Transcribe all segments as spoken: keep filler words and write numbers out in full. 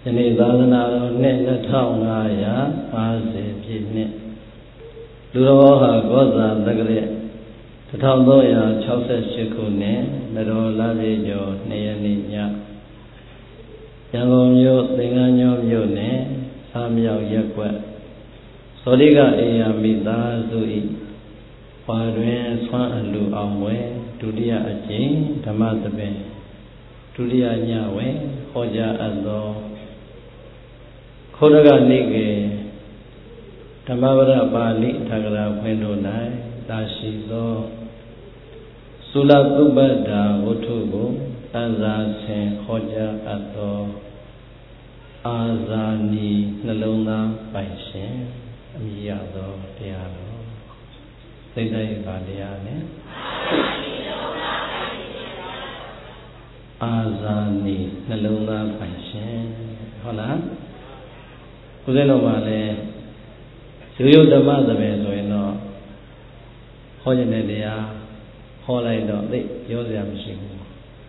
နေ့သာသနာတော်နှစ်နှစ်ထောင်ငါးရာပါးဆယ်ပြည့်နှစ်လူတော်ဟာကောဇာတက္ကရာတစ်ထောင်သုံးရာခြောက်ဆယ်ရှစ်ခုနှစ်နရောလပြည့်ကျော်နှစ်ရက်နေ့ညရန်ကုန်မြို့သင်္ကန်းကျောင်းမြို့နယ်သာမြောက်ရပ်ကွက်သောတိကအေယမိသားစု၏ဝါတွင်ဆွမ်းအလူအောင်ပွဲဒုတိယအကျင့်ဓမ္မသဘင်ဒုတိယညဝဲဟောကြားအပ်သောခောရကနိကေဓမ္မဝရပါဠိထကရာဖွင့်တို့၌သာရှိသောသုလသုပ္ပတ္တာဝတ္ထုကိုသံသာဆင်ဟောကြားအပ်သောအာဇာနည်နှလုံးသားပိုင်ရှင်အမိရသောတရားတော်သိတဲ့ပါတရားနဲ့အာဇာနည်နှလုံးသားပိုင်ရှင်ဟုတ်လားဦးဇင်းတော်မှာလည်းရိုးရိုးဓမ္မသဘင်ဆိုရင်တော့ဟောခြင်းတဲ့တရားဟောလိုက်တော့သိပြောစရာမရှိဘူး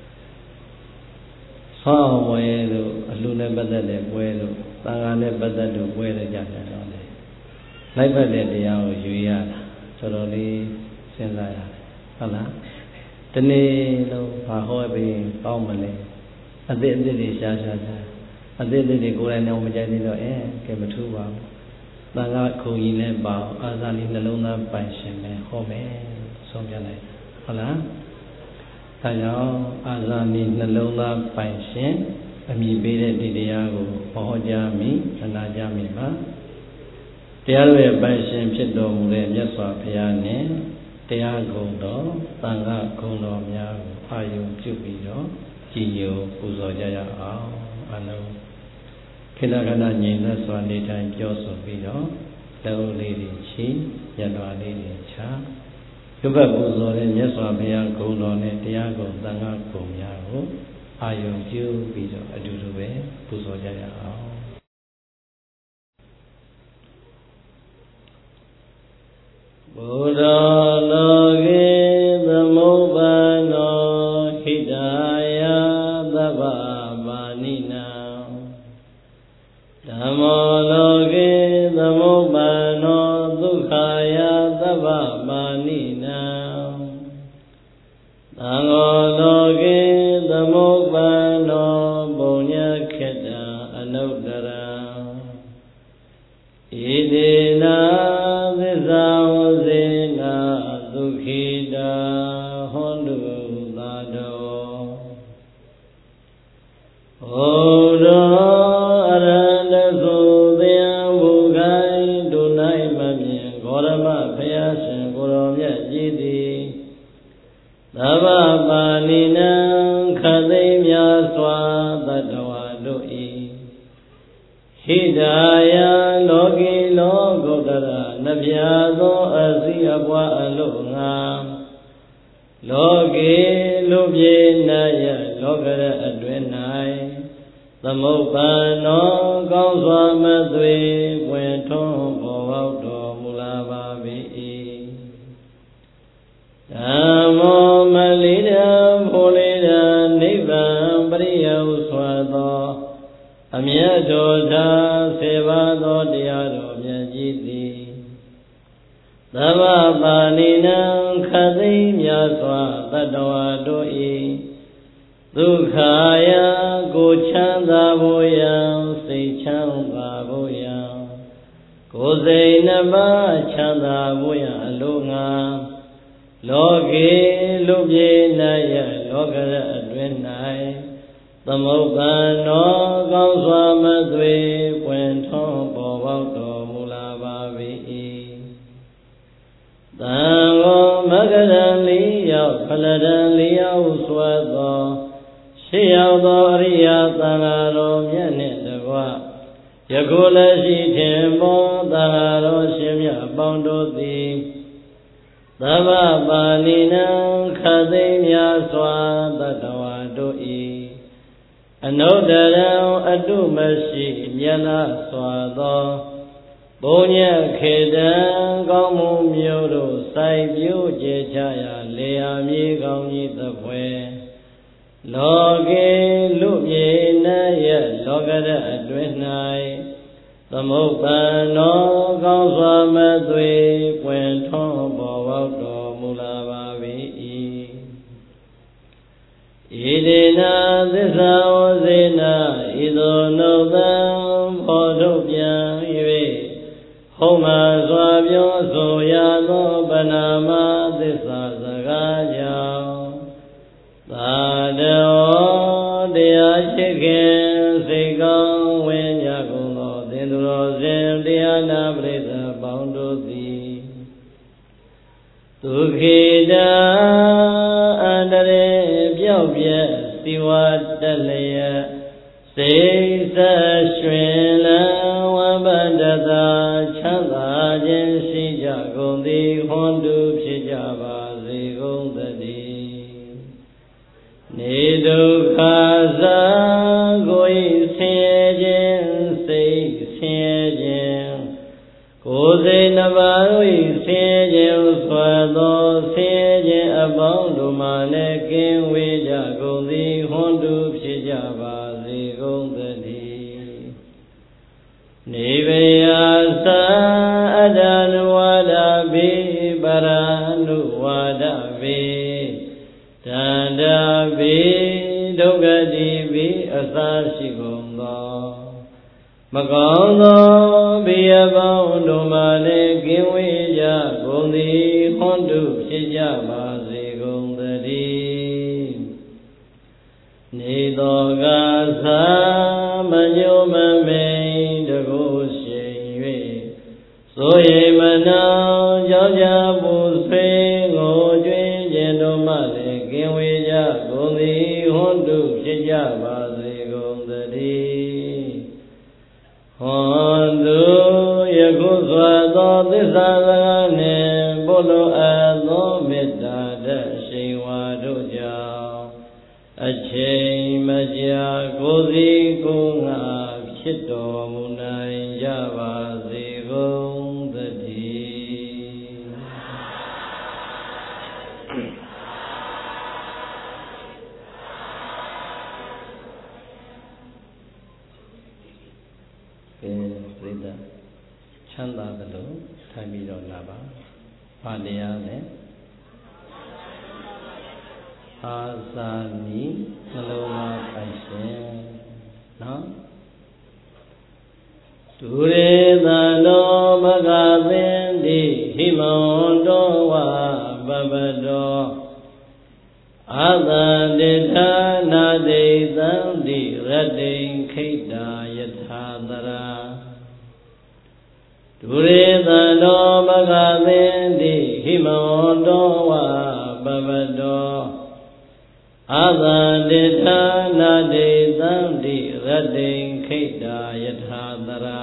ဆောင်းအောင်ပွဲလို့အလှနဲ့ပတ်သက်တဲ့ပွဲလို့သံဃာနဲ့ပတ်သက်တဲ့ပွဲတွေကြတယ်တော့လေလိုက်ပတ်တဲ့တရားကိုယူရတာတော်တော်လေးစဉ်းစားရတယ်ဟုတ်လားဒီနေ့လုံးဘာဟောပြီးကောင်းမလဲအသစ်အသစ်တွေရှားရှားရှားအသစ်အသစ်တွေကိုယ်တိုင်တော့မကြိုက်သေးတော့အဲကဲမထူးပါဘူးသံဃာခုံကြီးနဲ့ပါအာဇာနည်နှလုံးသားပိုင်ရှင်ပဲဟောမယ်ဆုံးပြလိုက်ဟုတ်လားဒါကြောင့်အာဇာနည်နှလုံးသားပိုင်ရှင်အမိပေးတဲ့ဒီတရားကိုဟောကြားမိသနာကြမိပါတရားတော်ရဲ့ပိုင်ရှင်ဖြစ်တော်မူတဲ့မြတ်စွာဘုရားနဲ့တရားဂုဏ်တော်သံဃာဂုဏ်တော်များကိုအာယုံပြုပြီးတော့ကြည်ညိုပူဇော်ကြရအောင်အလုံးခေတ္တခဏငြိမ်သက်စွာနေထိုင်ပြောဆိုပြီးတော့လုံးလေးတွေချီရတော်လေးတွေချရုပ်ဘပူဇော်တဲ့မြတ်စွာဘုရားဂုဏ်တော်နဲ့တရားဂုဏ်သံဃာဂုဏ်များကိုအာယုံပြုပြီးတော့အတူတူပဲပူဇော်ကြရအောင်ဘုရားလောကေသမုပ္ပါနောဟိတယသဗ္ဗပါဏိနံဓမ္မောလောကေသမုပ္ပါနောဒုက္ခယသဗ္ဗပါဏိနံသံဃောလောကေသမုပ္ပါနောပုညခေတ္တအနုတ္တရံဣတိနာသစ္စာဝစေနာဒုက္ခိတာဟောတုသာတောဩရောအရဟတသုသေယဘုခိုင်ဒု၌မမြင်ဂေါရမဘုရားရှင်ကိုယ်တော်မြတ်ကြီးသည်သဗ္ဗပါဏိနံခသိမ်းများစွာတတ္တဝါတို့၏ဟိတာယလောကီလောကုတ္တရာနှပြသောအစီအပွားအလို့ငါလောကီလူပြေနယလောကရအတွင်၌သမုပ္ပါနောကောင်းစွာမသွေပွင့်ထွန်းပေါ်ပေါက်တော်မူလာပါ၏ဓမ္မောမလိတံဖိုလိတံနိဗ္ဗာန်ပရိယုစွာသောအမြတ်တော်သာဆေပါသောတရားတော်မြတ်ကြီးသည်သဗ္ဗပါဏိနံခသိမ်းများစွာတတ္တဝါတို့၏ဒုက္ခယကိုချမ်းသာဖို့ယံစိတ်ချမ်းသာဖို့ယံကိုယ်စိတ်နှပါချမ်းသာဖို့ယံအလိုငါလောကေလူပြေနယလောကရအတွင်၌သမုပ္ပါနောကောင်းစွာမသွေပွင့်ထွန်းပေါ်ပေါက်တော်မူလာပါ၏သံဃောမဂ္ဂရံလေးရောက်ဖလရံလေးရောက်စွာသောရှေးရောက်သောအရိယာသံဃာတော်မြတ်နှင့်တကွယခုလည်းရှိထင်ပေါ်သံဃာတော်ရှင်မြတ်အပေါင်းတို့သည်သဗ္ဗပါဏိနံခသိမ်းများစွာတတ္တဝါတို့၏အနုတ္တရံအတုမရှိမြတ်လားစွာသောဘုံညခေတံကောင်းမှုမျိုးတို့စိုက်ပျိုးကျေချရာလေယာမြေကောင်းကြီးသဖွယ်လောကေလူပြေနရဲ့လောကရအတွင်း၌သမုပ္ပန္နောကောင်းစွာမသွေပွင့်ထွန်းပေါ်ပေါက်တော်မူလာပါ၏ဣတိနာသစ္စာဝဇေနဣသောနုဿံဖော်ထုတ်ပြန်၍ဟုတ်မှစွာပြောဆိုရသောပဏာမသစ္စာစကားကြောင့်သာတောတရားရှိခင်စိတ်ကောင်းဝိညာဉ်ကုန်သောသင်္သူတော်စဉ်တရားနာပရိသတ်ပေါင်းတို့သည်ဒုက္ခိတာအန္တရေပြောက်ပြက်စီဝါတက်လျက်စိတ်ဆက်ရွှင်လန်းဝမ်းပန္တသာချမ်းသာခြင်းရှိကြကုန်သည်ဟွန်တုဖြစ်ကြပါစေကုန်သတည်းနေဒုက္ခသာကိုယ်ဆင်းရဲခြင်းစိတ်ဆင်းရဲခြင်းကိုယ်စိတ်နှပါတို့၏ဆင်းရဲခြင်းဆွဲသောဆင်းရဲခြင်းအပေါင်းတို့မှလည်းကင်းဝေးကြကုန်သည်ဟွန်တုဖြစ်ကြပါစေကုန်သတည်းနေဗယသာအတ္တနုဝါဒဘိပရာနုဝါဒဘိတန္တာဘိဒုက္ခတိဘိအသာရှိကုန်သောမကောင်းသောဘေးအပေါင်းတို့မှလည်းကင်းဝေးကြကုန်သည်ဟွန်တုဖြစ်ကြပါစေကုန်သတည်းနေသောကသာမညိုမမိန်တကုရှိန်၍ဆိုရိမနောကြောင့်ကြပူဆွေးငိုကြွေးခြင်းတို့မှလည်းကင်းဝေးကြကုန်သည်ဟွန်တုဖြစ်ကြပါစေကုန်သတည်းဟွန်တုယခုစွာသောသစ္စာစကားနှင့်ဘုလိုအပ်သောမေတ္တာတရှိန်ဝါတို့ကြောင့်အချိန်မကြာကိုယ်စီကိုယ်ငါဖြစ်တော်မူနိုင်ကြပါစေကုန်သတည်းကဲပြိတ္တချမ်းသာသလိုထိုင်ပြီးတော့လာပါဘာတရားလဲအာသာနိနှလုံးသားပိုင်ရှင်နော်ဒုရေသံတော်မဂသင်္တိဟိမဝန္တောဝပပတောအာသန္တိထာနာတိသံတိရတ္တိခိတ္တာယထာတရာဒုရေသံတော်မဂသင်္တိဟိမဝန္တောဝပပတောအာသန္တိထာနာတိသံတိရတ္တိခိတ္တာယထာတရာ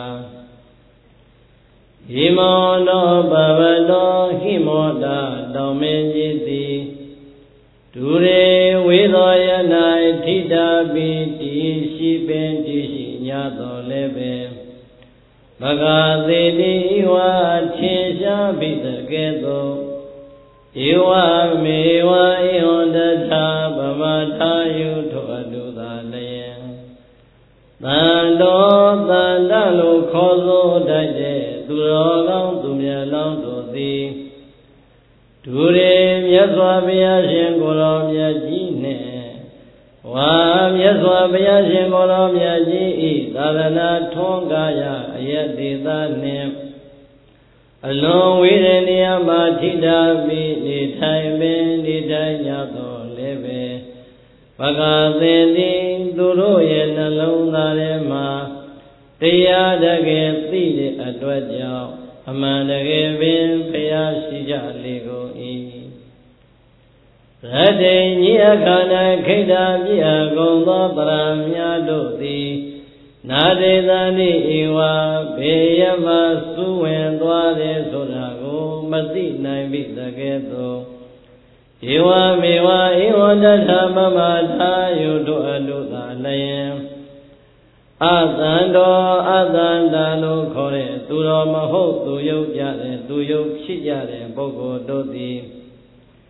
ဟိမောနောဘဝတောဟိမောတာတောင်မင်းကြီးသည်ဒုရေဝေသောယ၌ထိတာပိတိရှိပင်တည်ရှိညတော်လည်းပင်မဂသေတိဝါထင်ရှားပိတကဲ့သို့ဧဝမေဝဧဝံတထာပမထာယုထောအတုသာလျင်တန်တော်တန်တလို့ခေါ်ဆိုတတ်တဲ့သူတော်ကောင်းသူမြတ်လောင်းတို့သည်ဒုရေမြတ်စွာဘုရားရှင်ကိုယ်တော်မြတ်ကြီးနှင့်ဝါမြတ်စွာဘုရားရှင်ကိုယ်တော်မြတ်ကြီးဤသာသနာထွန်းကားရာအယက်ဒေသနှင့်အလွန်ဝေဒနေယမှာထိတာပြီးနေထိုင်ပင်နေထိုင်ကြသောလည်းပဲဘဂသင်သည်သူတို့ရဲ့နှလုံးသားထဲမှာတရားတကယ်သိတဲ့အတွက်ကြောင့်အမှန်တကယ်ပင်ဘုရားရှိကြလေကုန်၏ရတ္တိညိအခန္ဓာခိတ္တာပြည့်အကုန်သောပရမများတို့သည်နာတေသနိဧဝဘေယမစုဝင်သွားတယ်ဆိုတာကိုမသိနိုင်ပြီတကယ်တော့ဧဝမေဝဧဝတထမမထာယုတို့အတုသာလျင်အသံတော်အသံတန်လို့ခေါ်တဲ့သူတော်မဟုတ်သူယုတ်ကြတဲ့သူယုတ်ဖြစ်ကြတဲ့ပုဂ္ဂိုလ်တို့သည်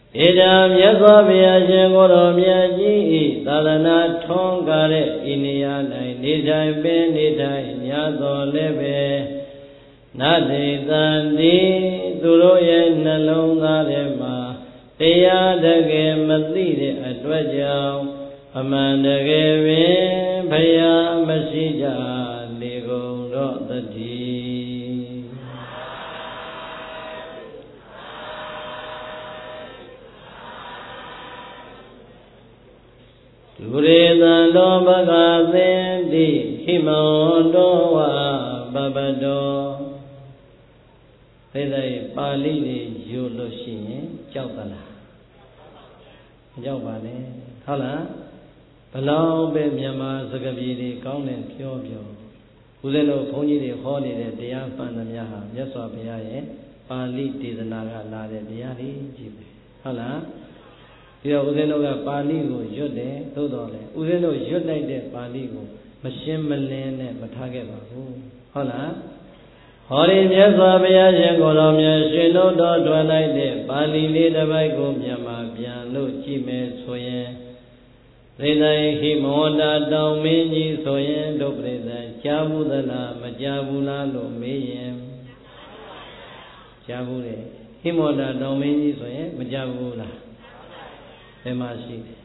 ဧဒါမြတ်စွာဘုရားရှင်ကိုယ်တော်မြတ်ကြီးဤသာသနာထွန်းကားတဲ့ဤနေရာ၌နေထိုင်ပင်နေထိုင်ညတော်လည်းပဲနတေတန်တိသူတို့ရဲ့နှလုံးသားထဲမှာတရားတကယ်မသိတဲ့အတွက်ကြောင့်အမှန်တကယ်ပင်ဘုရားမရှိကြလေကုန်တော့တည်းဒုရေသံတော်ဘဂသင်တိခိမောတောဝပပတောသိတဲ့ပါဠိတွေယူလို့ရှိရင်ကြောက်သလားမကြောက်ပါနဲ့ဟုတ်လားဘလောက်ပဲမြန်မာစကားပြေတွေကောင်းတယ်ပြောပြောဦးဇင်းတို့ဘုန်းကြီးတွေဟောနေတဲ့တရားမှန်သမျှဟာမြတ်စွာဘုရားရဲ့ပါဠိဒေသနာကလာတဲ့တရားတွေကြီးပဲဟုတ်လားဒီတော့ဦးဇင်းတို့ကပါဠိကိုရွတ်တယ်သို့တော်လည်းဦးဇင်းတို့ရွတ်လိုက်တဲ့ပါဠိကိုမရှင်းမလင်းနဲ့မထားခဲ့ပါဘူးဟုတ်လားဟောဒီမြတ်စွာဘုရားရှင်ကိုယ်တော်မြတ်ရှင်တို့တော်ထွက်လိုက်တဲ့ပါဠိလေးတစ်ပိုက်ကိုမြန်မာပြန်လို့ကြည့်မယ်ဆိုရင်သေတယဟိမောတာတောင်မင်းကြီးဆိုရင်တို့ပြိဿကြားဘူးသလားမကြားဘူးလားလို့မေးရင်ကြားဘူးတယ်ဟိမောတာတောင်မင်းကြီးဆိုရင်မကြားဘူးလားဘယ်မှာရှိတယ်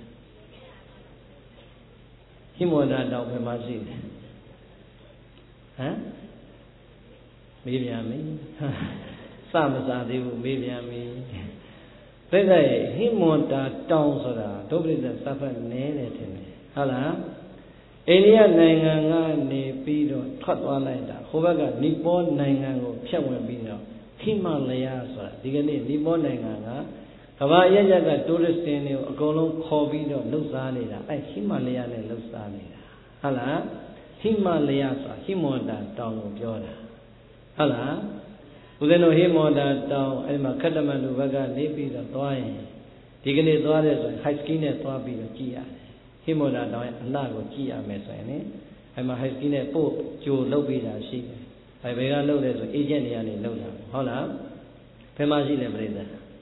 ဟိမောတာတောင်ဘယ်မှာရှိတယ်ဟမ်မေးပြန်ပြီစမစားသေးဘူးမေးပြန်ပြီပြိဿရဲ့ဟိမောတာတောင်ဆိုတာဒုပရိသစဖတ်နဲတယ်ထင်တယ်ဟုတ်လားအိန္ဒိယနိုင်ငံကနေပြီးတော့ထွက်သွားလိုက်တာဟိုဘက်ကနီပေါနိုင်ငံကိုဖြတ်ဝင်ပြီးတော့ဟိမလယဆိုတာဒီကနေ့နီပေါနိုင်ငံကကမ္ဘာအရပ်ရပ်ကတိုးရစ်တင်တွေကိုအကုန်လုံးခေါ်ပြီးတော့လှုပ်ရှားနေတာအဲဟိမလယနဲ့လှုပ်ရှားနေတာဟုတ်လားဟိမလယဆိုတာဟိမောတာတောင်ကိုပြောတာဟုတ်လားဦးဇင်းတို့ဟိမောတာတောင်အဲ့မှာခတ္တမန္တုဘက်ကနေပြီးတော့သွားရင်ဒီကနေ့သွားတဲ့ဆိုရင် high ski နဲ့သွားပြီးတော့ကြည့်ရတယ်ဟိမောတာတောင်ရဲ့အလှကိုကြည့်ရမယ်ဆိုရင်လေအဲ့မှာ high ski နဲ့ပို့ကြိုလုပ်ပြီးတာရှိတယ်။အဲ့ဘယ်ကလုပ်လဲဆို agent တွေကနေလုပ်တာဟုတ်လားဘယ်မှာရှိလဲပြိဿ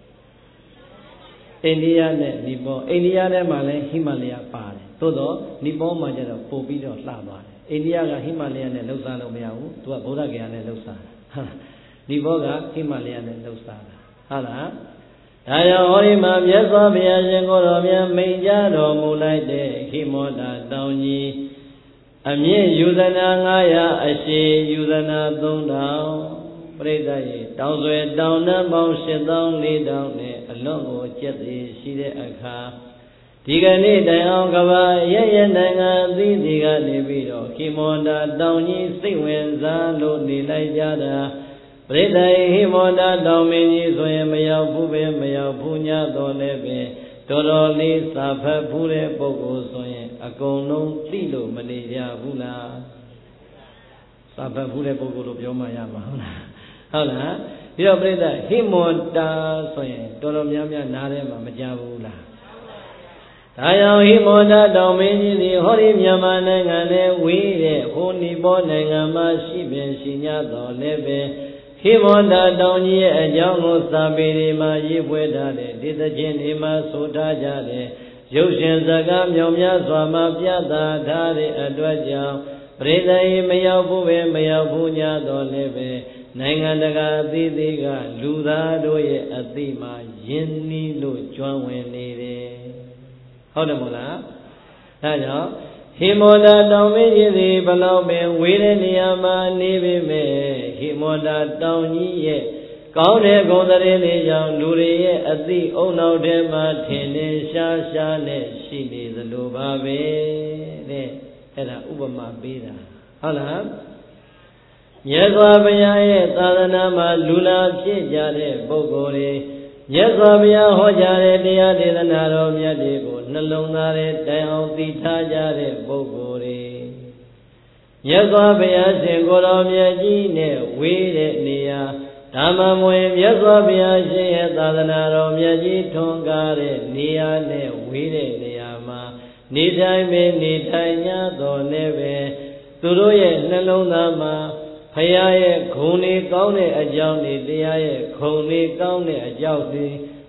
အိန္ဒိယနဲ့နီပေါအိန္ဒိယထဲမှာလည်းဟိမလယပါတယ်သို့တော့နီပေါမှာကျတော့ပို့ပြီးတော့လှသွားတယ်အိန္ဒိယကဟိမလယနဲ့လှုပ်ရှားလို့မရဘူးသူကဗုဒ္ဓဂယာနဲ့လှုပ်ရှားတာဒီဘောကဟိမလယနဲ့လှုပ်ရှားတာဟုတ်လားဒါကြောင့်ဟောဒီမှာမြတ်စွာဘုရားရှင်ကိုယ်တော်မြတ်မိန့်ကြားတော်မူလိုက်တဲ့ဟိမောတာတောင်ကြီးအမြင့်ယူဇနာငါးရာအရှိယူဇနာသုံးထောင်ပြိဿရေတောင်ဆွေတောင်နှံပေါင်းရှစ်သောင်းလေးထောင်နဲ့အလွန်ကိုကျက်သေးရှိတဲ့အခါဒီကနေ့တိုင်အောင်ကဘာရရနိုင်ငံအသီးသီးကနေပြီးတော့ဟိမောတာတောင်ကြီးစိတ်ဝင်စားလို့နေလိုက်ကြတာပရိသတ်ဟိမောတာတောင်မင်းကြီးဆိုရင်မရောက်ဘူးပဲမရောက်ဘူးညတော်လည်းပဲတော်တော်လေးစာဖတ်ဘူးတဲ့ပုဂ္ဂိုလ်ဆိုရင်အကုန်လုံးသိလို့မနေကြဘူးလားစာဖတ်ဘူးတဲ့ပုဂ္ဂိုလ်လို့ပြောမှရမှာဟုတ်လားဟုတ်လားပြီးတော့ပရိသတ်ဟိမောတာဆိုရင်တော်တော်များများနားထဲမှာမကြဘူးလားဒါကြောင့်ဟိမောတာတောင်မင်းကြီးသည်ဟောဒီမြန်မာနိုင်ငံနဲ့ဝေးတဲ့ဟိုနီပေါနိုင်ငံမှာရှိပင်ရှိ냐တော်လည်းပဲဟိမောတာတောင်ကြီးရဲ့အကြောင်းကိုစာပေတွေမှာရေးဖွဲ့ထားတဲ့ဒီသချင်းတွေမှာဆိုထားကြတဲ့ရုပ်ရှင်စကားမြောင်များစွာမှာပြသထားတဲ့အတွက်ကြောင့်ပရိသတ်ရေမရောက်ဘူးပဲမရောက်ဘူး냐တော်လည်းပဲနိုင်ငံတကာအသီးသီးကလူသားတို့ရဲ့အသိမှာယဉ်နီးလို့ကျွမ်းဝင်နေတယ်ဟုတ်တယ်မို့လားဒါကြောင့်ဟိမောတာတောင်မင်းကြီးသည်ဘလောက်ပင်ဝေးတဲ့နေရာမှာနေပေမဲ့ဟိမောတာတောင်ကြီးရဲ့ကောင်းတဲ့ဂုဏ်သတင်းတွေကြောင့်လူတွေရဲ့အသိအုံနောက်ထဲမှာထင်နေရှားရှားနဲ့ရှိနေသလိုပါပဲတဲ့အဲ့ဒါဥပမာပေးတာဟုတ်လားမြတ်စွာဘုရားရဲ့သာသနာမှာလူလာဖြစ်ကြတဲ့ပုဂ္ဂိုလ်တွေမြတ်စွာဘုရားဟောကြားတဲ့တရားဒေသနာတော်မြတ်တွေကိုနှလုံးသားထဲတိုင်အောင်သိထားကြတဲ့ပုဂ္ဂိုလ်တွေမြတ်စွာဘုရားရှင်ကိုယ်တော်မြတ်ကြီးနဲ့ဝေးတဲ့နေရာဓမ္မမွေမြတ်စွာဘုရားရှင်ရဲ့သာသနာတော်မြတ်ကြီးထွန်းကားတဲ့နေရာနဲ့ဝေးတဲ့နေရာမှာနေထိုင်ပေနေထိုင်냐တော်လည်းပဲသူတို့ရဲ့နှလုံးသားမှာဖရာရဲ့ဂုဏ်တွေကောင်းတဲ့အကြောင်းတွေတရားရဲ့ဂုဏ်တွေကောင်းတဲ့အကြောင်းတွေ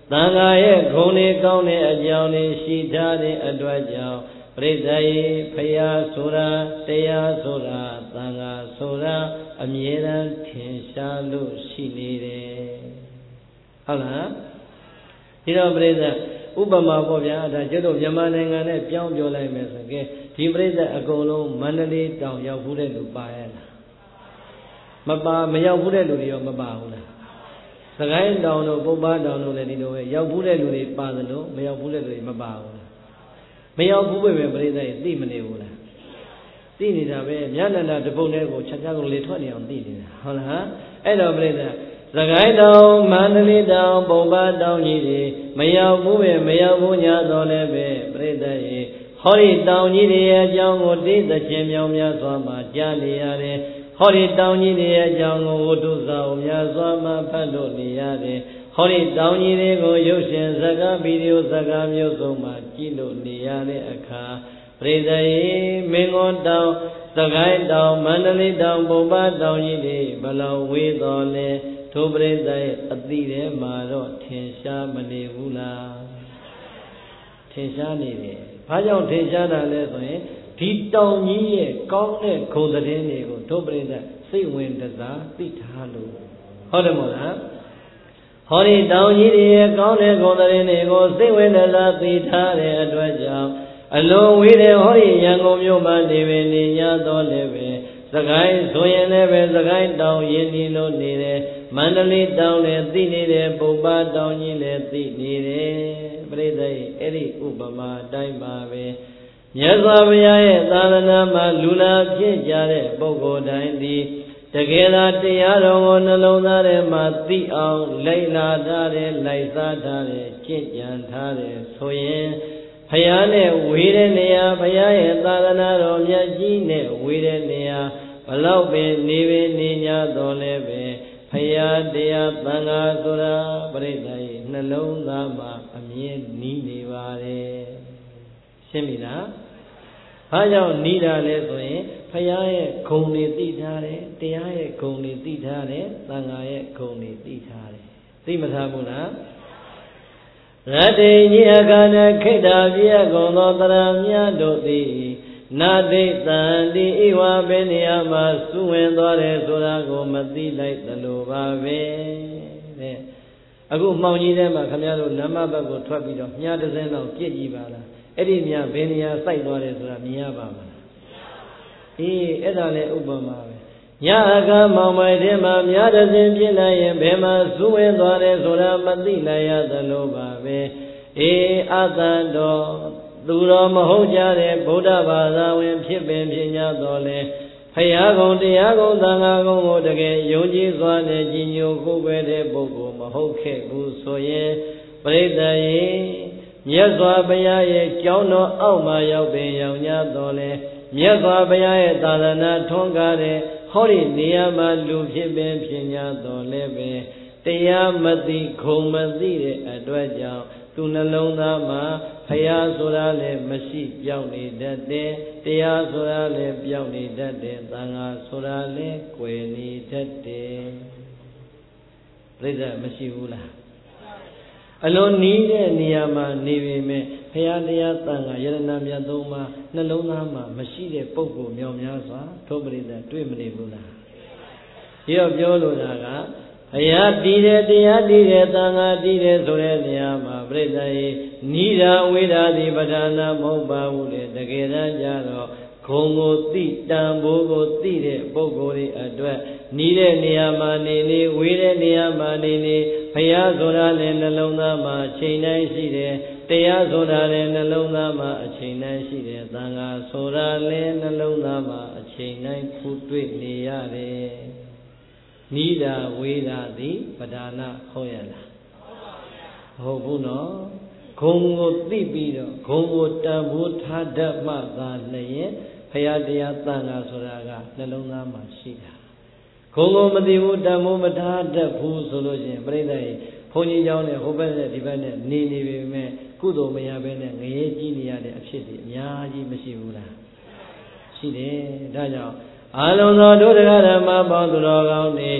သံဃာရဲ့ဂုဏ်တွေကောင်းတဲ့အကြောင်းတွေရှိထားတဲ့အတွက်ကြောင့်ပရိသတ်ရေဖရာဆိုတာတရားဆိုတာသံဃာဆိုတာအမြဲတမ်းထင်ရှားလို့ရှိနေတယ်ဟုတ်လားဒီတော့ပရိသတ်ဥပမာပေါ့ဗျာဒါကျတော့မြန်မာနိုင်ငံနဲ့ပြောင်းပြောလိုက်မယ်ဆိုကြဒီပရိသတ်အကုန်လုံးမန္တလေးတောင်ရောက်ဘူးတဲ့လူပါရဲ့လားမပါမရောက်ဘူးတဲ့လူတွေရောမပါဘူးလားစကိုင်းတောင်တို့ပုပ္ပတောင်တို့လည်းဒီလိုပဲရောက်ဘူးတဲ့လူတွေပါသလိုမရောက်ဘူးတဲ့လူတွေမပါဘူးလားမရောက်ဘူးပဲပရိသတ်သိမနေဘူးလားသိနေတာပဲမြတ်နန္ဒတပုတ်နဲ့ကိုချက်ချကုန်လေထွက်နေအောင်သိနေတာဟုတ်လားအဲ့တော့ပရိသတ်စကိုင်းတောင်မန္တလေးတောင်ပုပ္ပတောင်ကြီးတွေမရောက်ဘူးပဲမရောက်ဘူးညာတော့လည်းပဲပရိသတ်ရေဟောဒီတောင်ကြီးတွေရဲ့အကြောင်းကိုသိသခြင်းမြောင်များစွာမှကြားနေရတယ်ဟောဒီတောင်ကြီးတွေရဲ့အကြောင်းကိုဝတ္ထုစာအုပ်များစွာမှဖတ်လို့နေရတယ်ဟောဒီတောင်ကြီးတွေကိုရုပ်ရှင်ဇာတ်ဗီဒီယိုဇာတ်မျိုးစုံမှကြည့်လို့နေရတဲ့အခါပရိသတ်ရေမင်းကုန်းတောင်စကိုင်းတောင်မန္တလေးတောင်ပုပ္ပတောင်ကြီးတွေဘလောက်ဝေးတော်လဲထိုပရိသတ်ရဲ့အတိထဲမှာတော့ထင်ရှားမနေဘူးလားထင်ရှားနေတယ်ဘာကြောင့်ထင်ရှားတာလဲဆိုရင်ဒီတောင်ကြီးရဲ့ကောင်းတဲ့ဂုဏ်သတင်းတွေကိုထိုပရိသတ်စိတ်ဝင်တစားသိထားလို့ဟုတ်တယ်မို့လားဟောဒီတောင်ကြီးတွေရဲ့ကောင်းတဲ့ဂုဏ်သတင်းတွေကိုစိတ်ဝင်တစားသိထားတဲ့အတွက်ကြောင့်အလုံးဝေးတဲ့ဟောဒီရန်ကုန်မြို့မှာနေပင်နေရတော့လည်းပဲစကိုင်းဆိုရင်လည်းပဲစကိုင်းတောင်ရင်းနေလို့နေတယ်မန္တလေးတောင်လည်းသိနေတယ်ပုပ္ပတောင်ကြီးလည်းသိနေတယ်ပရိသတ်အဲ့ဒီဥပမာအတိုင်းပါပဲမြတ်စွာဘုရားရဲ့သာသနာမှာလူလာဖြစ်ကြတဲ့ပုဂ္ဂိုလ်တိုင်းသည်တကယ်သာတရားတော်ကိုနှလုံးသားထဲမှာသိအောင်လိုက်လာထားတယ်လိုက်စားထားတယ်ကျင့်ကြံထားတယ်ဆိုရင်ဘုရားနဲ့ဝေးတဲ့နေရာဘုရားရဲ့သာသနာတော်မြတ်ကြီးနဲ့ဝေးတဲ့နေရာဘလောက်ပင်နေပင်နေ냐တော်လဲပဲဘုရားတရားသံဃာဆိုတာပရိသတ်ရဲ့နှလုံးသားမှာအမြဲနီးနေပါတယ်ရှင်းပြီလားဘာကြောင့်နီးတာလဲဆိုရင်ဘုရားရဲ့ဂုဏ်တွေသိထားတယ်တရားရဲ့ဂုဏ်တွေသိထားတယ်သံဃာရဲ့ဂုဏ်တွေသိထားတယ်သိမထားဘူးလားရတ္တိညေအခါနခိတ္တပြည့်ကုန်သောတရမြတ်တို့သည်နာတိတန်တိဣဝဘေနေယမှာစုဝင်သွားတယ်ဆိုတာကိုမသိလိုက်သလိုပါပဲတဲ့အခုမှောင်ကြီးထဲမှာခမရတို့နမဘက်ကိုထွက်ပြီးတော့မြားတစ်စင်းတော့ပြည့်ကြည့်ပါလားအဲ့ဒီမြားဘယ်နေရာစိုက်သွားတယ်ဆိုတာမြင်ရပါမလားအေးအဲ့ဒါလည်းဥပမာပဲညအခါမောင်မိုင်ထဲမှာမြားတစ်စင်းပြည့်လိုက်ရင်ဘယ်မှာစုဝင်သွားတယ်ဆိုတာမသိလိုက်ရသလိုပါပဲအေးအတန်တော်သူတော်မဟုတ်ကြတဲ့ဗုဒ္ဓဘာသာဝင်ဖြစ်ပင်ဖြစ်냐တော်လဲဖရာကုံတရားကုံသံဃာကုံကိုတကယ်ယုံကြည်စွာနဲ့ကြည်ညိုကိုယ်ပဲတဲ့ပုဂ္ဂိုလ်မဟုတ်ခဲ့ဘူးဆိုရင်ပရိသတ်ရေမြတ်စွာဘုရားရဲ့ကျောင်းတော်အောက်မှာရောက်ပင်ရောက်냐တော်လဲမြတ်စွာဘုရားရဲ့သာသနာထွန်းကားတဲ့ဟောဒီနေရာမှာလူဖြစ်ပင်ဖြစ်냐တော်လဲပဲတရားမသိခုံမသိတဲ့အတွက်ကြောင့်သူနှလုံးသားမှာဖရာဆိုတာလည်းမရှိပြောင်းနေတတ်တယ်တရားဆိုတာလည်းပြောင်းနေတတ်တယ်သံဃာဆိုတာလည်းကွယ်နေတတ်တယ်ပြိဿမရှိဘူးလားအလုံးနီးတဲ့နေရာမှာနေပေမဲ့ဖရာတရားသံဃာယရဏမြတ်သုံးပါးနှလုံးသားမှာမရှိတဲ့ပုဂ္ဂိုလ်မြောက်များစွာထိုပြိဿတွေ့မနေဘူးလားဒီတော့ပြောလို့တာကဘုရားတည်တယ်တရားတည်တယ်သံဃာတည်တယ်ဆိုတဲ့နေရာမှာပြိဿရေနိဒာဝိဒာတိပဌာနာမဟုတ်ပါဘူးလေတကယ်တမ်းကျတော့ဂုံကိုသိတန်ဖိုးကိုသိတဲ့ပုဂ္ဂိုလ်တွေအတွက်နီးတဲ့နေရာမှာနေနေဝေးတဲ့နေရာမှာနေနေဘုရားဆိုတာလည်းနှလုံးသားမှာအချိန်တိုင်းရှိတယ်တရားဆိုတာလည်းနှလုံးသားမှာအချိန်တိုင်းရှိတယ်သံဃာဆိုတာလည်းနှလုံးသားမှာအချိန်တိုင်းဖူးတွေ့နေရတယ်နိဒာဝေဒာတိပဌာနာဟုတ်ရလားဟုတ်ဘူးနော်ဂုံကိုသိပြီးတော့ဂုံကိုတန်ဖိုးထားတတ်မှသာလျင်ဘုရားတရားသံဃာဆိုတာကနှလုံးသားမှာရှိတာဂုံကိုမသိဘူးတန်ဖိုးမထားတတ်ဘူးဆိုလို့ရှိရင်ပြိဿရေဘုန်းကြီးเจ้าနဲ့ဟိုဘက်နဲ့ဒီဘက်နဲ့နေနေပေမဲ့ကုသိုလ်မရဘဲနဲ့ငရဲကြီးနေရတဲ့အဖြစ်တွေအများကြီးမရှိဘူးလားရှိတယ်ဒါကြောင့်အာလုံးသောဒုဒကဓမ္မပေါင်းသူတော်ကောင်းတွေဟ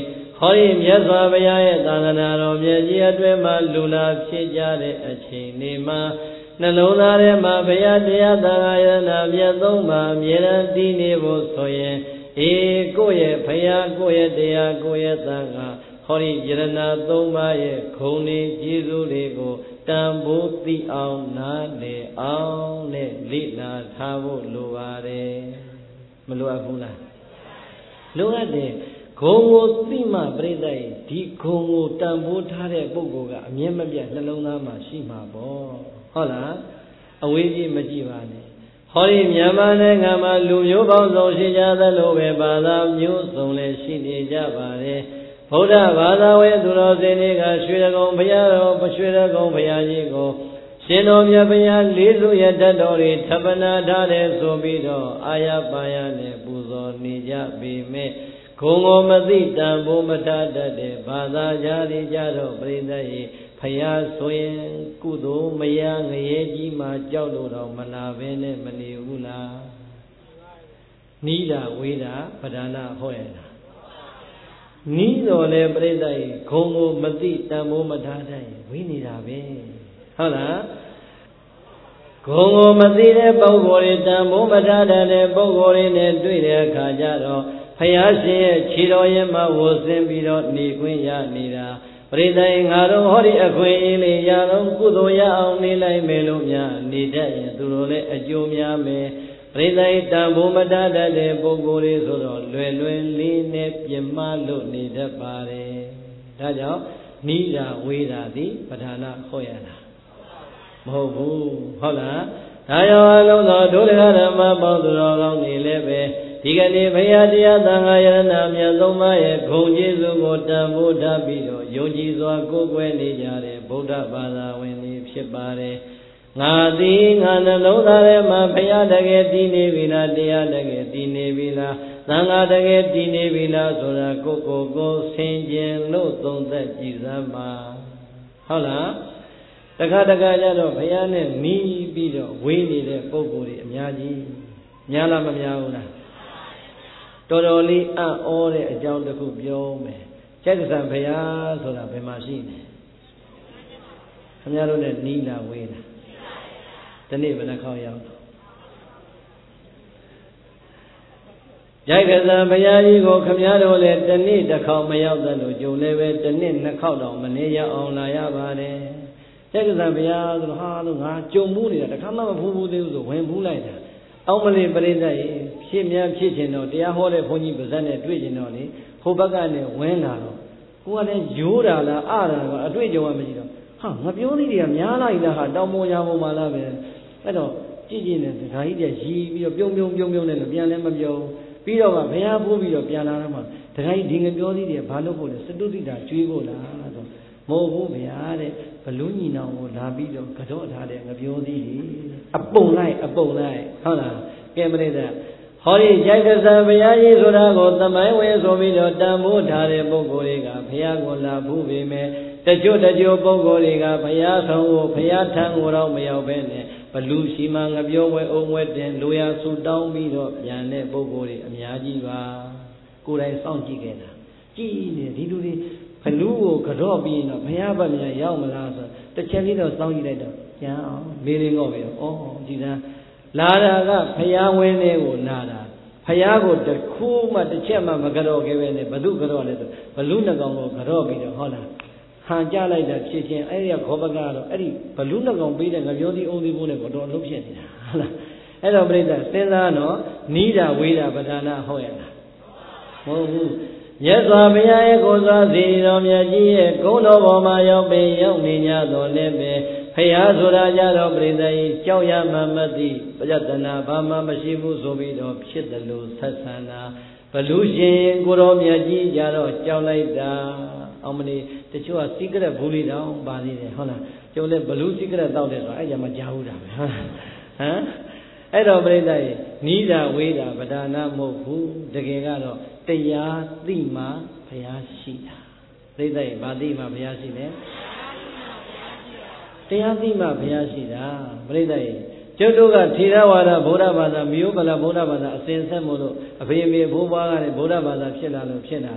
ဟောဒီမြတ်စွာဘုရားရဲ့သာသနာတော်မြတ်ကြီးအတွင်းမှာလူလာဖြစ်ကြတဲ့အချိန်လေးမှာနှလုံးသားထဲမှာဘုရားတရားသံဃာယနာမြတ်သုံးပါအမြဲတမ်းတည်နေဖို့ဆိုရင်အေးကိုယ့်ရဲ့ဘုရားကိုယ့်ရဲ့တရားကိုယ့်ရဲ့သံဃာဟောဒီယရဏသုံးပါးရဲ့ဂုဏ်လေးကျေးဇူးတွေကိုတန်ဖိုးသိအောင်နားလည်အောင်နဲ့လေ့လာထားဖို့လိုပါတယ်မလိုအပ်ဘူးလားလိုအပ်တယ်ဂုံကိုသိမှပြိဿရဲ့ဒီဂုံကိုတန်ဖိုးထားတဲ့ပုဂ္ဂိုလ်ကအမြဲမပြတ်နှလုံးသားမှာရှိမှာပေါ့ဟုတ်လားအဝေးကြီးမကြည့်ပါနဲ့ဟောဒီမြန်မာနိုင်ငံမှာလူမျိုးပေါင်းစုံရှိကြသလိုပဲဘာသာမျိုးစုံလည်းရှိနေကြပါတယ်ဗုဒ္ဓဘာသာဝင်သူတော်စင်တွေကရွှေဒဂုံဘုရားတော်ရွှေဒဂုံဘုရားကြီးကိုရှင်တော်မြတ်ဘုရားလေးစုရတတ်တော်တွေထပ်ပနာထားတယ်ဆိုပြီးတော့အာရပါရနဲ့ပူဇော်နေကြပေမဲ့ဂုံကိုမသိတန်ဖိုးမထားတတ်တဲ့ဘာသာကြားတွေကြတော့ပြိဿရဲ့ဖယားဆိုရင်ကုသိုလ်မရငရဲကြီးမှကြောက်လို့တော့မလာဘဲနဲ့မနေဘူးလားနီးတာဝေးတာပဒါနာဟောရတာနီးတော်လဲပြိဿရဲ့ဂုံကိုမသိတန်ဖိုးမထားတတ်ရင်ဝေးနေတာပဲဟုတ်လားဂုံကိုမသိတဲ့ပုဂ္ဂိုလ်တွေတန်ဖိုးမထားတတ်တဲ့ပုဂ္ဂိုလ်တွေနဲ့တွေ့တဲ့အခါကျတော့ဖယားရှင်ရဲ့ခြေတော်ရင်မှာဝဆင်းပြီးတော့နေခွင့်ရနေတာပရိသတ်ငါတို့ဟောဒီအခွင့်အရေးလေးရတော့ကုသိုလ်ရအောင်နေလိုက်မယ်လို့များနေတတ်ရင်သူတို့လည်းအကျိုးများမယ်ပရိသတ်တန်ဖိုးမတတ်တဲ့ပုဂ္ဂိုလ်တွေဆိုတော့လွယ်လွယ်လေးနဲ့ပြင်မလို့နေတတ်ပါတယ်ဒါကြောင့်နိဒာဝေဒာသည်ပဋ္ဌာနာဟောရတာမဟုတ်ဘူးဟုတ်လားဒါကြောင့်အလုံးသောဒုက္ခဓမ္မပေါင်းသူတော်ကောင်းတွေလည်းပဲဒီကနေ့ဘုရားတရားသံဃာယရဏမြတ်သုံးပါးရဲ့ဂုဏ်ကျေးဇူးကိုတန်ဖိုးထားပြီးတော့ယုံကြည်စွာကိုးကွယ်နေကြတဲ့ဗုဒ္ဓဘာသာဝင်တွေဖြစ်ပါတယ်ငါသည်ငါနှလုံးသားထဲမှာဘုရားတကယ်တည်နေပြီလားတရားတကယ်တည်နေပြီလားသံဃာတကယ်တည်နေပြီလားဆိုတာကိုကိုကိုဆင်ခြင်လို့သုံးသက်ကြည်စမ်းပါဟုတ်လားတခါတခါကျတော့ဘုရားနဲ့နီးပြီးတော့ဝေးနေတဲ့ပုဂ္ဂိုလ်တွေအများကြီးများလားမများဘူးလားတော်တော်လေးအံ့ဩတဲ့အကြောင်းတစ်ခုပြောမယ်ကျက်ဆံဘုရားဆိုတာဘယ်မှာရှိလဲခင်ဗျားတို့နဲ့နီးလာဝေးလာဒီနေ့ဘယ်နှခေါက်ရောက်ကျက်ဆံဘုရားကြီးကိုခင်ဗျားတို့လည်းတစ်နေ့တစ်ခေါက်မရောက်သလိုကြုံလည်းပဲတစ်နေ့နှစ်ခေါက်တော့မနေရအောင်လာရပါတယ်ကျက်ဆံဘုရားဆိုတော့ဟာလို့ငါကြုံမှုနေတာတစ်ခါမှမဖူးဘူးသေးဘူးဆိုဝင်ဖူးလိုက်တာအောင်မလေးပရိသတ်ရေဖြစ်များဖြစ်ချင်တော့တရားဟောတဲ့ဘုန်းကြီးပါဇက်နဲ့တွေ့ချင်တော့လေဟိုဘက်ကနေဝင်လာတော့ကိုကလည်းရိုးတာလားအတာလားအတွေ့အကြုံကမရှိတော့ဟာငါပြောသေးတယ်ကများလိုက်လားဟာတောင်ပေါ်ညာပေါ်မှာလားပဲအဲ့တော့ကြည့်ကြည့်နေဒကာကြီးတည်းရီးပြီးတော့ပြုံးပြုံးပြုံးပြုံးနဲ့လည်းပြန်လည်းမပြောပြီးတော့ကဘုရားပို့ပြီးတော့ပြန်လာတော့မှဒကာကြီးဒီငပြောသေးတယ်ဘာလို့ဖို့လဲစတုတိတာကျွေးဖို့လားဆိုမဟုတ်ဘူးဗျာတဲ့ဘလူးညီနောင်ကိုလာပြီးတော့ကတော့ထားတဲ့ငပြောသေးတယ်အပုံလိုက်အပုံလိုက်ဟုတ်လားကဲမလေးတဲ့ဟောဒီရိုက်ကစားဘုရားကြီးဆိုတာကိုသမိုင်းဝင်ဆိုပြီးတော့တန်ဖိုးထားတဲ့ပုဂ္ဂိုလ်တွေကဘုရားကိုလာဘူးပေမဲ့တချို့တချို့ပုဂ္ဂိုလ်တွေကဘုရားဆောင်ကိုဘုရားထံကိုတော့မရောက်ဘဲနဲ့ဘလူးရှိမှငပြောဝဲအုံဝဲတင်လိုရာဆူတောင်းပြီးတော့ပြန်တဲ့ပုဂ္ဂိုလ်တွေအများကြီးပါကိုယ်တိုင်စောင့်ကြည့်ခဲ့တာကြည့်နေဒီလူတွေဘလူးကိုကြော့ပြီးတော့ဘုရားဗတ်မြန်ရောက်မလားဆိုတစ်ချက်လေးတော့စောင့်ကြည့်လိုက်တော့ပြန်အောင်မေးလင်းတော့ပြီဩကြည်သားလာတာကဘုရားဝင်းလေးကိုလာတာဘုရားကိုတခုမှတစ်ချက်မှမကြော့ခဲ့ပဲနဲ့ဘသူကြော့လဲဆိုဘလူးနှကောင်ကိုကြော့ပြီးတော့ဟောလားဟန်ကြလိုက်တာဖြစ်ချင်းအဲ့ဒီကခောပကတော့အဲ့ဒီဘလူးနှကောင်ပေးတဲ့ငပြောသည်အုံသည်ဖို့နဲ့ကတော့လှုပ်ဖြစ်နေတာဟုတ်လားအဲ့တော့ပြိဿစဉ်းစားတော့နီးတာဝေးတာပဒါနာဟောရတာမဟုတ်ဘူးမြတ်စွာဘုရားရဲ့ကိုယ်စွာစီတော်မြတ်ကြီးရဲ့ဂုဏ်တော်ပေါ်မှာရောက်ပေရောက်နေကြတော်လည်းပဲဖယားဆိုတာကြတော့ပြိဿကြီးကြောက်ရမှမသိပဋ္ဌနာဘာမှမရှိဘူးဆိုပြီးတော့ဖြစ်တယ်လို့ဆက်ဆံတာဘလူရှင်ကိုတော်မြတ်ကြီးကြတော့ကြောက်လိုက်တာအောင်မလေးတချို့ကစီကရက်ဘူးလေးတောင်ပါသေးတယ်ဟုတ်လားကျုံလည်းဘလူစီကရက်တောက်တယ်ဆိုအဲ့ကြမှာကြားဘူးတာပဲဟမ်အဲ့တော့ပြိဿကြီးနီးတာဝေးတာပဒါနာမဟုတ်ဘူးတကယ်ကတော့တရားသိမှဘုရားရှိတာပြိဿကြီးဗာသိမှဘုရားရှိတယ်တရားသိမှဘုရားရှိတာပြိဿကြီးကျုပ်တို့ကထေရဝါဒဗုဒ္ဓဘာသာမြို့ပလဗုဒ္ဓဘာသာအစဉ်ဆက်မို့လို့အဖေအမေဘိုးဘွားကလည်းဗုဒ္ဓဘာသာဖြစ်လာလို့ဖြစ်လာတာ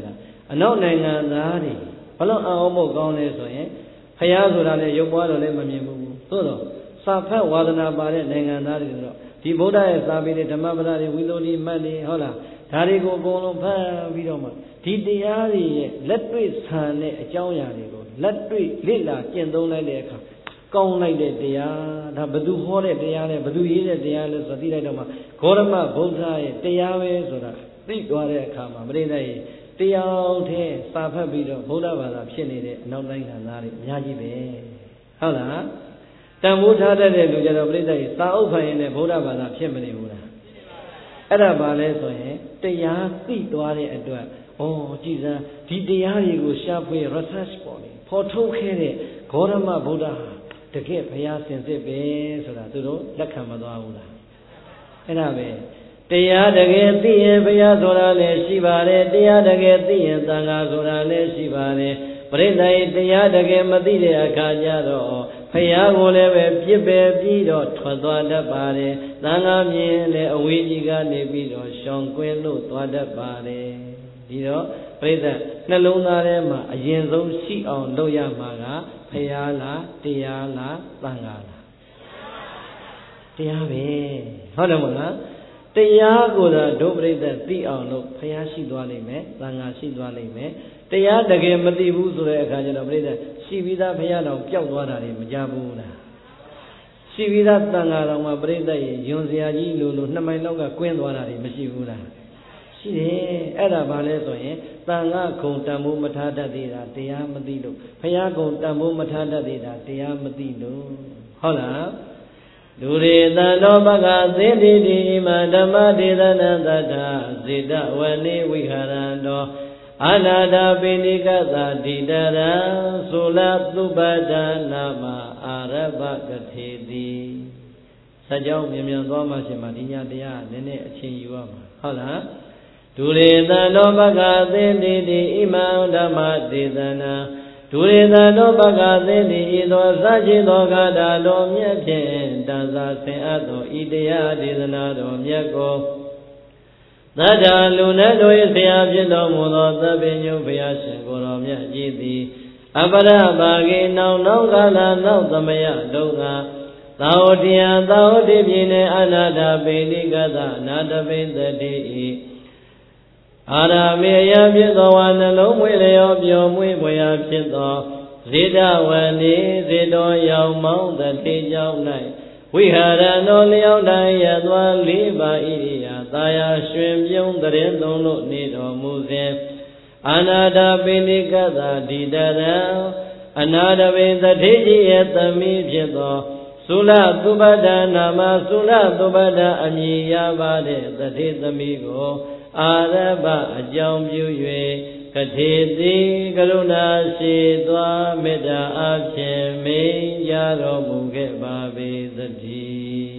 အနောက်နိုင်ငံသားတွေဘလို့အောင်ဖို့ကောင်းလဲဆိုရင်ဖျားဆိုတာလည်းရုပ်ပွားတော့လည်းမမြင်ဘူးသို့တော့စာဖတ်ဝါဒနာပါတဲ့နိုင်ငံသားတွေတော့ဒီဗုဒ္ဓရဲ့စာပေတွေဓမ္မပဒတွေဝိသုဒ္ဓိမှတ်တွေဟုတ်လားဒါတွေကိုအကုန်လုံးဖတ်ပြီးတော့မှဒီတရားတွေရဲ့လက်တွေ့ဆန်တဲ့အကြောင်းအရာတွေကိုလက်တွေ့လေ့လာကျင့်သုံးလိုက်တဲ့အခါကောင်းလိုက်တဲ့တရားဒါဘသူဟောတဲ့တရားလဲဘသူရေးတဲ့တရားလဲဆိုသိလိုက်တော့မှဂေါရမဗုဒ္ဓရဲ့တရားပဲဆိုတာသိသွားတဲ့အခါမှာပြိဿရဲ့တရားထဲစာဖတ်ပြီးတော့ဗုဒ္ဓဘာသာဖြစ်နေတဲ့အနောက်နိုင်ငံသားတွေအများကြီးပဲဟုတ်လားတန်ဖိုးထားတတ်တဲ့လူကြတော့ပြိဿရဲ့စာအုပ်ဖိုင်ရင်လည်းဗုဒ္ဓဘာသာဖြစ်မနေဘူးလားအဲ့ဒါဘာလဲဆိုရင်တရားသိသွားတဲ့အတွက်ဩကြည်စမ်းဒီတရားတွေကိုရှာဖွေ research ပေါ်နေဖော်ထုတ်ခဲ့တဲ့ဂေါရမဗုဒ္ဓဟာတကယ်ဘုရားစင်စစ်ပဲဆိုတာသူတို့လက်ခံမသွားဘူးလားအဲ့ဒါပဲတရားတကယ်သိရင်ဘုရားဆိုတာလည်းရှိပါတယ်တရားတကယ်သိရင်သံဃာဆိုတာလည်းရှိပါတယ်ပရိသတ်တရားတကယ်မသိတဲ့အခါကျတော့ဘုရားကိုလည်းပဲပြစ်ပယ်ပြီးတော့ထွက်သွားတတ်ပါတယ်သံဃာမြင်လည်းအဝေးကြီးကနေပြီးတော့ရှောင်ကွင်းလို့သွားတတ်ပါတယ်ဒီတော့ပြိဿနှလုံးသားထဲမှာအရင်ဆုံးရှိအောင်လုပ်ရမှာကဘုရားလားတရားလားသံဃာလားတရားပဲဟုတ်တယ်မဟုတ်လားတရားကိုယ်တော်ဒုပရိသတ်သိအောင်လို့ဘုရားရှိသွားလိမ့်မယ်သံဃာရှိသွားလိမ့်မယ်တရားတကယ်မသိဘူးဆိုတဲ့အခါကျတော့ပရိသတ်ရှိပြီးသားဘုရားတော်ပျောက်သွားတာတွေမကြဘူးလားရှိပြီးသားသံဃာတော်မှာပရိသတ်ရေယွန်စရာကြီးလို့လို့နှစ်မိုင်လောက်ကကွင်းသွားတာတွေမရှိဘူးလားရှိတယ်အဲ့ဒါဘာလဲဆိုရင်သံဃာခုံတန်ဖို့မထားတတ်သေးတာတရားမသိလို့ဘုရားခုံတန်ဖို့မထားတတ်သေးတာတရားမသိလို့ဟုတ်လားဒုရေတံတော်ဘဂသေတိတိမဓမ္မဒေသနာတတ္ထဇေတဝနေဝိဟာရံတော်အနာဒပိဏိကသဒိတရံသုလသုပဒ္ဒနာမအာရဘကထေတိစကြောင်းမြင်မြန်သွားမှရှင်မဒီညာတရားနည်းနည်းအချိန်ယူရမှာဟုတ်လားဒုရေတံတော်ဘဂသေတိတိဣမံဓမ္မဒေသနာဒုရေတံတော်ဘဂသေတိဤသောစရှိသောဂါထာတော်မြတ်ဖြင့်တန်စာဆင်အပ်သောဤတရားဒေသနာတော်မြတ်ကိုသတ္တလူနဲ့တို့၏ဆရာဖြစ်တော်မူသောသဗ္ဗညုဘုရားရှင်ကိုယ်တော်မြတ်ကြီးသည်အပရဘာဂေနောင်နောင်ကာလနောက်သမယတုံးကသာဝတိယသာဝတိပြည်နှင့်အနာထပိဏိကသအနာတပိသတိဤအာရမေယဖြစ်သောဝါနှလုံးမွေလျောပျော်မွေ့ဖွယ်ရာဖြစ်သောဇေတဝနေဇေတောရောင်မောင်းတတိကြောင့်၌ဝိဟာရနောလျောင်းတိုင်းရသွားလေးပါဣရိယာသာယာရွှင်ပြုံးတရင်သုံးလို့နေတော်မူစဉ်အာနာတပိဏိကသဒိတရံအနာတပိသတိကြီးရဲ့သမီးဖြစ်သောသုလသုပဒ္ဒနာမသုလသုပဒ္ဒအမည်ရပါတဲ့သတိသမီးကိုအာရဘအကြောင်းပြု၍ကထေတိကရုဏာရှိသွားမေတ္တာအဖြင့်မေးကြတော်မူခဲ့ပါပေသတည်း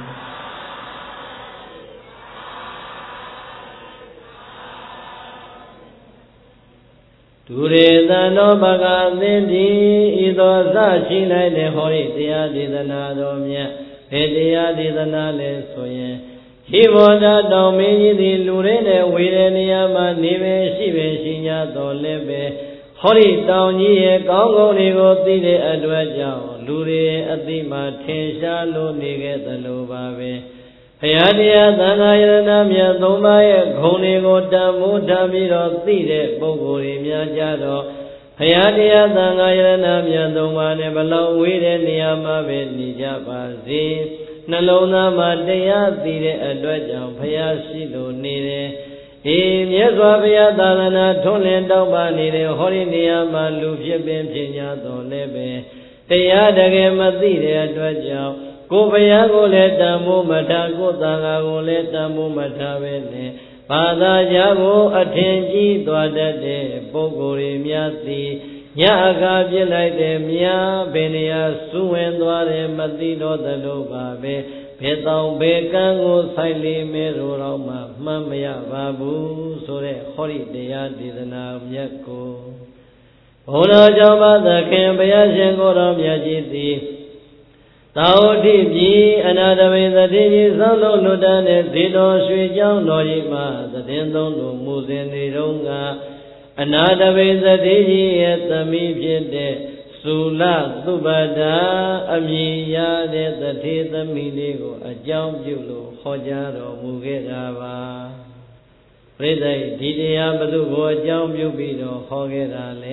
ဒုရေတံတော်ဘဂသင်္တိဤသောစရှိလိုက်တဲ့ဟောဤတရားဒေသနာတော်မြတ်ဘယ်တရားဒေသနာလဲဆိုရင်ရှိဘောဓတောင်မင်းကြီးသည်လူရင်းနဲ့ဝေတဲ့နေရာမှာနေပဲရှိပဲရှိ냐တော်လည်းပဲဟောဒီတောင်ကြီးရဲ့ကောင်းကောင်းတွေကိုသိတဲ့အတွက်ကြောင့်လူတွေအသိမှထင်ရှားလို့နေခဲ့သလိုပါပဲဘုရားတရားသံဃာယရဏမြတ်သုံးပါးရဲ့ဂုဏ်တွေကိုတန်ဖိုးထားပြီးတော့သိတဲ့ပုဂ္ဂိုလ်တွေများကြတော့ဘုရားတရားသံဃာယရဏမြတ်သုံးပါးနဲ့ဘလောက်ဝေးတဲ့နေရာမှာပဲနေကြပါစေနှလုံးသားမှာတရားသိတဲ့အတွက်ကြောင့်ဘုရားရှိလို့နေတယ်။အေးမြတ်စွာဘုရားသာသနာထွန်းလင်းတောက်ပနေတဲ့ဟောဒီနေရာမှာလူဖြစ်ပင်ဖြစ်냐တော်လည်းပဲတရားတကယ်မသိတဲ့အတွက်ကြောင့်ကိုယ်ဘုရားကိုလည်းတန်ဖိုးမထားကိုယ်သံဃာကိုလည်းတန်ဖိုးမထားပဲနဲ့ဘာသာကြားကိုအထင်ကြီးသွားတတ်တဲ့ပုဂ္ဂိုလ်တွေများသည်ညအခါပြစ်လိုက်တဲ့မြားဘယ်နေရာစူးဝင်သွားတယ်မသိတော့သလိုပါပဲဘယ်တောင်ဘယ်ကန်းကိုဆိုင်လိမ့်မယ်လို့တော့မှမှတ်မရပါဘူးဆိုတဲ့ဟောဒီတရားဒေသနာမြတ်ကိုဘုရားကျောင်းပါသခင်ဘုရားရှင်ကိုယ်တော်မြတ်ကြီးသည်သာဝတိပြည်အနာတပိသတိကြီးသောလုံးလွတ်တန်းတဲ့ဇေတောရွှေကျောင်းတော်ကြီးမှာသတင်သုံးတော်မူစဉ်နေတော့ကအနာတပိသတိကြီးရဲ့သမီးဖြစ်တဲ့သုလသုဘဒာအမည်ရတဲ့တထေသမီးလေးကိုအကြောင်းပြုလို့ဟောကြားတော်မူခဲ့တာပါပြိဿဒီတရားဘု து ကိုအကြောင်းပြုပြီးတော့ဟောခဲ့တာလေ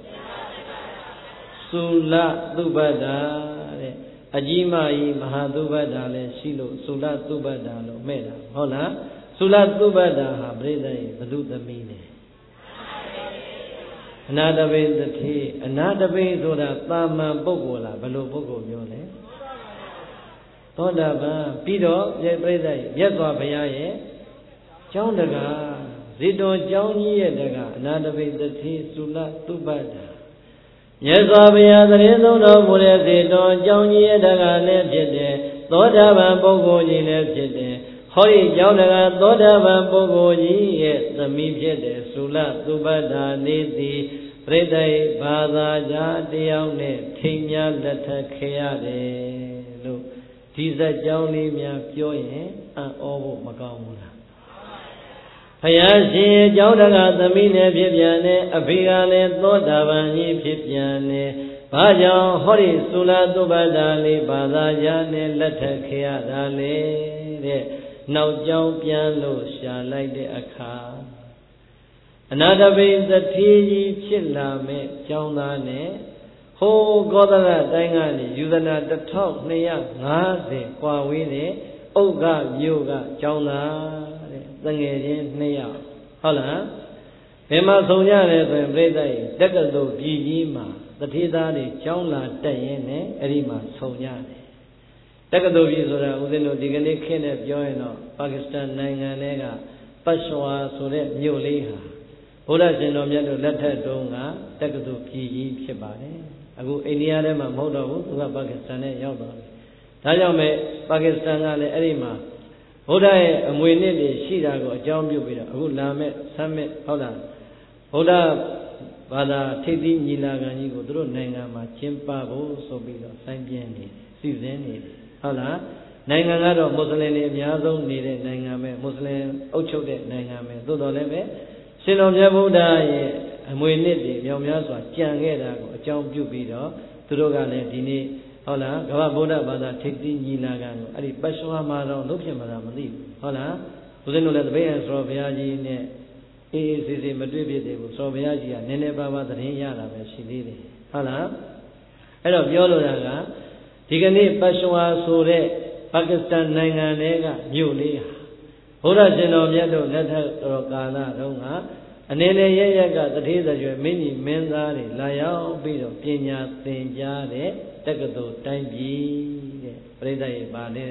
သုလသုဘဒာတဲ့အကြီးမကြီးမဟာသုဘဒာလည်းရှိလို့သုလသုဘဒာလို့မဲ့တာဟုတ်လားသုလသုဘဒာဟာပြိဿရဲ့ဘု து သမီးလေအနာတပိသတိအနာတပိဆိုတာတာမန်ပုဂ္ဂိုလ်လားဘယ်လိုပုဂ္ဂိုလ်မျိုးလဲသောတာပန်ပြီးတော့ပြိဿရဲ့မြတ်စွာဘုရားရဲ့ကျောင်းတကာဇေတောကျောင်းကြီးရဲ့တကာအနာတပိသတိသုလသုဘဒာမြတ်စွာဘုရားသရင်သုံးတော်မူတဲ့ဇေတောကျောင်းကြီးရဲ့တကာလည်းဖြစ်တယ်သောတာပန်ပုဂ္ဂိုလ်ကြီးလည်းဖြစ်တယ်ဟောဒီကျောင်းတကာသောတာပန်ပုဂ္ဂိုလ်ကြီးရဲ့သမီးဖြစ်တဲ့သုလသုဘဒာနေသည်ပရိသေဘာသာကြားတယောက်နဲ့ထိမ်းများလက်ထပ်ခဲ့ရတယ်လို့ဒီဇက်ကြောင်းလေးများပြောရင်အံ့ဩဖို့မကောင်းဘူးလားဘုရားရှင်ရဲ့ကျောင်းတကာသမီးနဲ့ဖြစ်ပြန်တယ်အဖေကလည်းသောတာပန်ကြီးဖြစ်ပြန်တယ်ဘာကြောင့်ဟောဒီသုလသုဘဒာလေးဘာသာကြားနဲ့လက်ထပ်ခဲ့ရတာလေတဲ့နောက်ကြောင်းပြန်လို့ရှာလိုက်တဲ့အခါအနာတပိသတိကြီးဖြစ်လာမဲ့ကျောင်းသားနဲ့ဟိုးကောသလတိုင်းကနေယူဇနာတစ်ထောင်နှစ်ရာငါးဆယ်ကွာဝေးတဲ့ဥက္ကမြို့ကကျောင်းသားတဲ့တငယ်ချင်းနှစ်ယောက်ဟုတ်လားဘယ်မှာဆုံကြလဲဆိုရင်ပြိဿရဲ့တက္ကသိုလ်ပြည်ကြီးမှာတထေသားတွေကျောင်းလာတက်ရင်းနဲ့အဲ့ဒီမှာဆုံကြတယ်တက္ကသိုလ်ပြည်ဆိုတာဦးဇင်းတို့ဒီကနေ့ခင်းနဲ့ပြောရင်တော့ပါကစ္စတန်နိုင်ငံတွေကပတ်ရှဝါဆိုတဲ့မြို့လေးဟာဘုရားရှင်တော်မြတ်တို့လက်ထက်တုန်းကတက္ကသိုလ်ပြည်ကြီးဖြစ်ပါတယ်အခုအိန္ဒိယထဲမှာမဟုတ်တော့ဘူးသူကပါကစ္စတန်နဲ့ရောက်သွားပြီဒါကြောင့်မဲ့ပါကစ္စတန်ကလည်းအဲ့ဒီမှာဘုရားရဲ့အမွေနှစ်တွေရှိတာကိုအကြောင်းပြုပြီးတော့အခုလာမဲ့ဆမ်းမဲ့ဟုတ်လားဘုရားဘာသာထိပ်သီးညီလာခံကြီးကိုသူတို့နိုင်ငံမှာကျင်းပဖို့ဆိုပြီးတော့စိုင်းပြင်းနေစီစဉ်နေတယ်ဟုတ်လားနိုင်ငံကတော့မွတ်စလင်တွေအများဆုံးနေတဲ့နိုင်ငံပဲမွတ်စလင်အုပ်ချုပ်တဲ့နိုင်ငံပဲသို့တော်လည်းပဲရှင်တော်မြတ်ဗုဒ္ဓရဲ့အမွေနှစ်တွေမြောင်များစွာကြံခဲ့တာကိုအကြောင်းပြုပြီးတော့သူတို့ကလည်းဒီနေ့ဟုတ်လားကမ္ဘာဗုဒ္ဓဘာသာထိပ်သီးညီလာခံကိုအဲ့ဒီပရှဝါမှာတော့လုပ်ဖြစ်မှာမသိဘူးဟုတ်လားဦးဇင်းတို့လည်းတပည့်ရဆိုတော်ဘုရားကြီးနဲ့အေးအေးဆေးဆေးမတွေ့ဖြစ်သေးဘူးဆိုတော်ဘုရားကြီးကနည်းနည်းပါးပါးသတင်းရတာပဲရှိသေးတယ်ဟုတ်လားအဲ့တော့ပြောလိုတာကဒီကနေ့ပရှဝါဆိုတဲ့ပါကစ္စတန်နိုင်ငံတွေကမြို့လေးဟာဘုရားရှင်တော်မြတ်တို့လက်ထက်တော်ကာလတုန်းကအနေနဲ့ရရကတထေးရွယ်မင်းကြီးမင်းသားတွေလာရောက်ပြီးတော့ပညာသင်ကြားတဲ့တက္ကသိုလ်တိုင်းပြည်တဲ့ပြိဿရဲ့ပါလေ